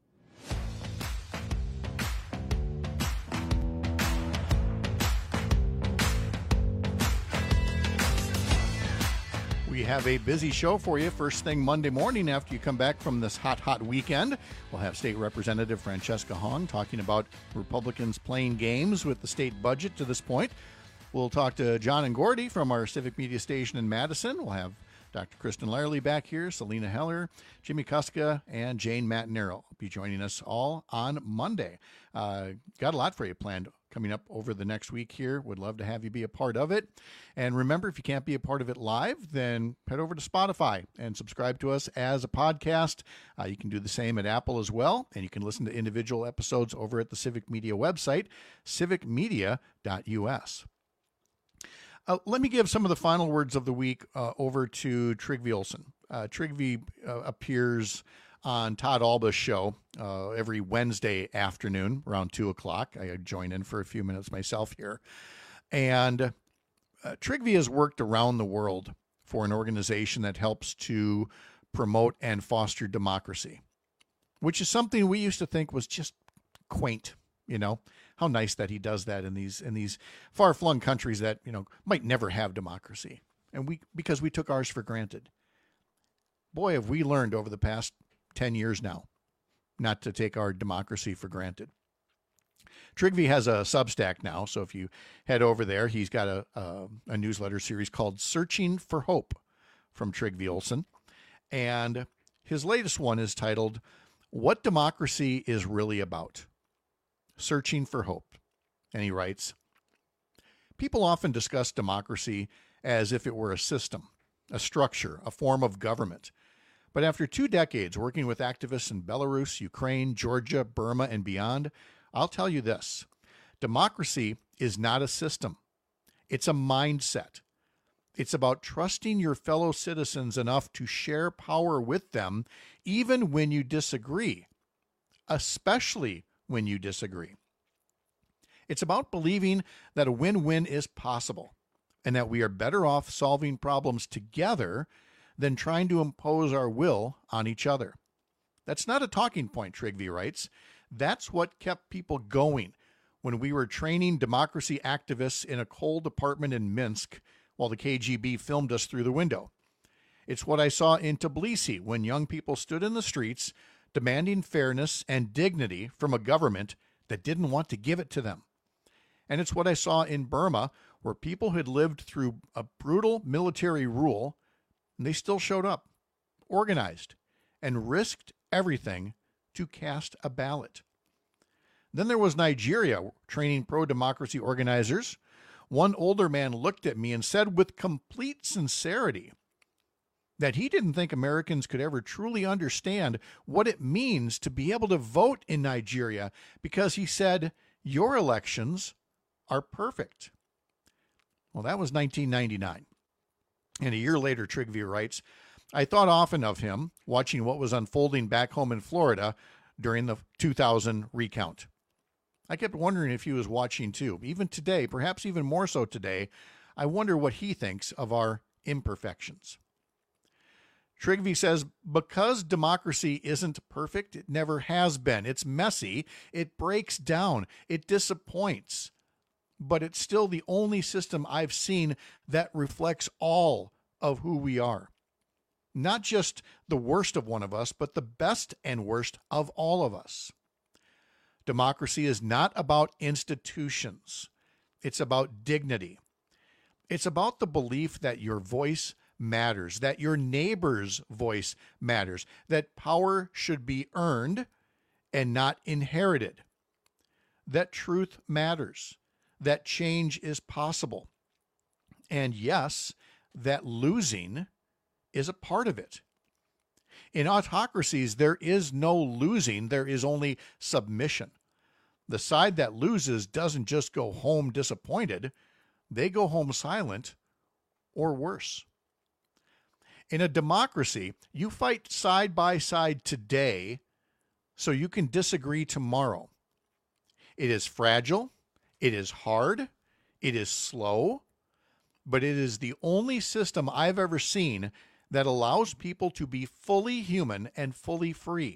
We have a busy show for you. First thing Monday morning after you come back from this hot, hot weekend, we'll have State Representative Francesca Hong talking about Republicans playing games with the state budget to this point. We'll talk to John and Gordy from our Civic Media station in Madison. We'll have Doctor Kristen Lyerly back here, Selena Heller, Jimmy Kuska, and Jane Matinero will be joining us all on Monday. Uh, got a lot for you planned coming up over the next week here. Would love to have you be a part of it. And remember, if you can't be a part of it live, then head over to Spotify and subscribe to us as a podcast. Uh, you can do the same at Apple as well, and you can listen to individual episodes over at the Civic Media website, civic media dot u s. Uh, let me give some of the final words of the week uh, over to Trygve Olsen. Uh, Trygve uh, appears on Todd Alba's show uh, every Wednesday afternoon around two o'clock. I join in for a few minutes myself here. And uh, Trygve has worked around the world for an organization that helps to promote and foster democracy, which is something we used to think was just quaint. You know, how nice that he does that in these in these far-flung countries that, you know, might never have democracy. And we because we took ours for granted. Boy, have we learned over the past ten years now not to take our democracy for granted. Trygve has a Substack now, so if you head over there, he's got a, a, a newsletter series called Searching for Hope from Trygve Olsen. And his latest one is titled, What Democracy is Really About. Searching for Hope. And he writes, people often discuss democracy as if it were a system, a structure, a form of government. But after two decades working with activists in Belarus, Ukraine, Georgia, Burma, and beyond, I'll tell you this. Democracy is not a system. It's a mindset. It's about trusting your fellow citizens enough to share power with them, even when you disagree, especially when you disagree. It's about believing that a win-win is possible and that we are better off solving problems together than trying to impose our will on each other. That's not a talking point, Trygve writes. That's what kept people going when we were training democracy activists in a coal department in Minsk while the K G B filmed us through the window. It's what I saw in Tbilisi when young people stood in the streets demanding fairness and dignity from a government that didn't want to give it to them. And it's what I saw in Burma, where people had lived through a brutal military rule, and they still showed up, organized, and risked everything to cast a ballot. Then there was Nigeria, training pro-democracy organizers. One older man looked at me and said with complete sincerity that he didn't think Americans could ever truly understand what it means to be able to vote in Nigeria because he said, your elections are perfect. Well, that was nineteen ninety-nine. And a year later, Trygve writes, I thought often of him watching what was unfolding back home in Florida during the two thousand recount. I kept wondering if he was watching too. Even today, perhaps even more so today, I wonder what he thinks of our imperfections. Trygve says, because democracy isn't perfect, it never has been. It's messy, it breaks down, it disappoints. But it's still the only system I've seen that reflects all of who we are. Not just the worst of one of us, but the best and worst of all of us. Democracy is not about institutions. It's about dignity. It's about the belief that your voice matters, that your neighbor's voice matters, that power should be earned and not inherited, that truth matters, that change is possible, and yes, that losing is a part of it. In autocracies, there is no losing, there is only submission. The side that loses doesn't just go home disappointed, they go home silent or worse. In a democracy, you fight side by side today so you can disagree tomorrow. It is fragile, it is hard, it is slow, but it is the only system I've ever seen that allows people to be fully human and fully free.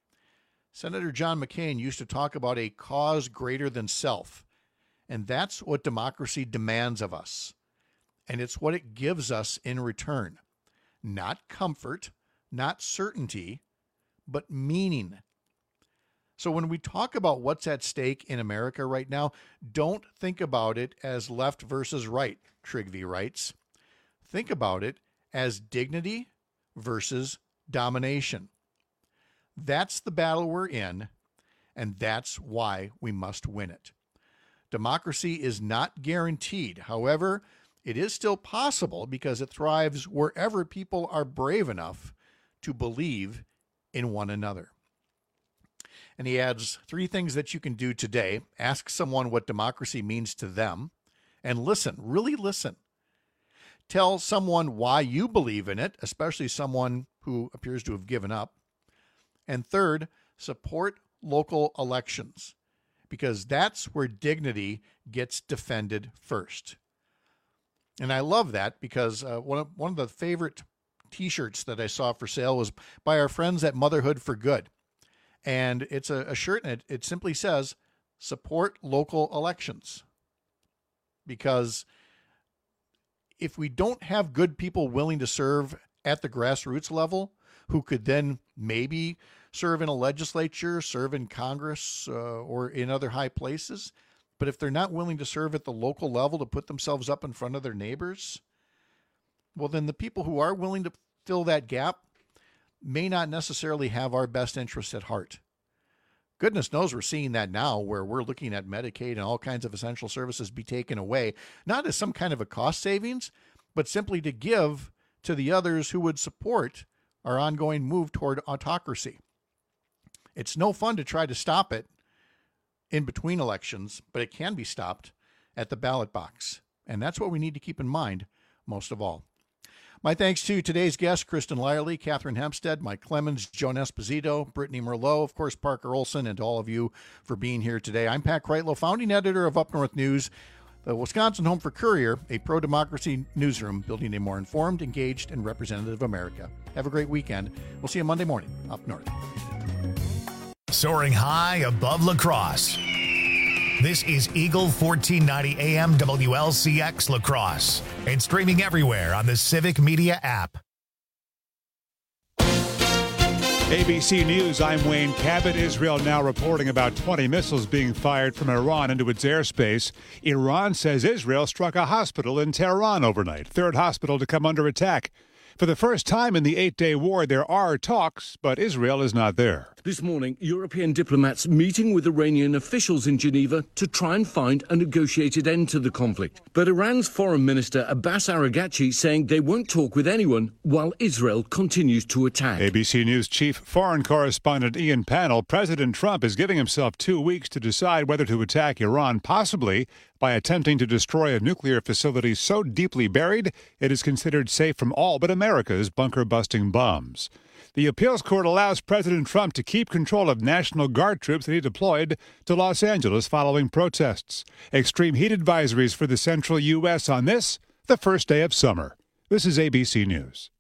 Senator John McCain used to talk about a cause greater than self, and that's what democracy demands of us, and it's what it gives us in return. Not comfort, not certainty, but meaning. So when we talk about what's at stake in America right now, don't think about it as left versus right, Trygve writes. Think about it as dignity versus domination. That's the battle we're in, and that's why we must win it. Democracy is not guaranteed. However, it is still possible because it thrives wherever people are brave enough to believe in one another. And he adds three things that you can do today. Ask someone what democracy means to them, and listen, really listen. Tell someone why you believe in it, especially someone who appears to have given up. And third, support local elections, because that's where dignity gets defended first. And I love that because uh, one of, one of the favorite T-shirts that I saw for sale was by our friends at Motherhood for Good. And it's a, a shirt, and it, it simply says, support local elections. Because if we don't have good people willing to serve at the grassroots level, who could then maybe serve in a legislature, serve in Congress, uh, or in other high places, but if they're not willing to serve at the local level to put themselves up in front of their neighbors, well, then the people who are willing to fill that gap may not necessarily have our best interests at heart. Goodness knows we're seeing that now, where we're looking at Medicaid and all kinds of essential services be taken away, not as some kind of a cost savings, but simply to give to the others who would support our ongoing move toward autocracy. It's no fun to try to stop it in between elections, but it can be stopped at the ballot box. And that's what we need to keep in mind most of all. My thanks to today's guests, Kristen Lyerly, Catherine Hempstead, Mike Clemens, Joan Esposito, Brittany Merlot, of course, Parker Olson, and to all of you for being here today. I'm Pat Kreitlow, founding editor of Up North News, the Wisconsin home for Courier, a pro-democracy newsroom building a more informed, engaged, and representative America. Have a great weekend. We'll see you Monday morning up north. Soaring high above La Crosse. This is Eagle fourteen ninety A M W L C X La Crosse and streaming everywhere on the Civic Media app. A B C News, I'm Wayne Cabot. Israel now reporting about twenty missiles being fired from Iran into its airspace. Iran says Israel struck a hospital in Tehran overnight, third hospital to come under attack. For the first time in the eight-day war, there are talks, but Israel is not there. This morning, European diplomats meeting with Iranian officials in Geneva to try and find a negotiated end to the conflict. But Iran's Foreign Minister Abbas Araghchi saying they won't talk with anyone while Israel continues to attack. A B C News chief foreign correspondent Ian Pannell, President Trump is giving himself two weeks to decide whether to attack Iran, possibly by attempting to destroy a nuclear facility so deeply buried it is considered safe from all but America's bunker-busting bombs. The appeals court allows President Trump to keep control of National Guard troops that he deployed to Los Angeles following protests. Extreme heat advisories for the central U S on this, the first day of summer. This is A B C News.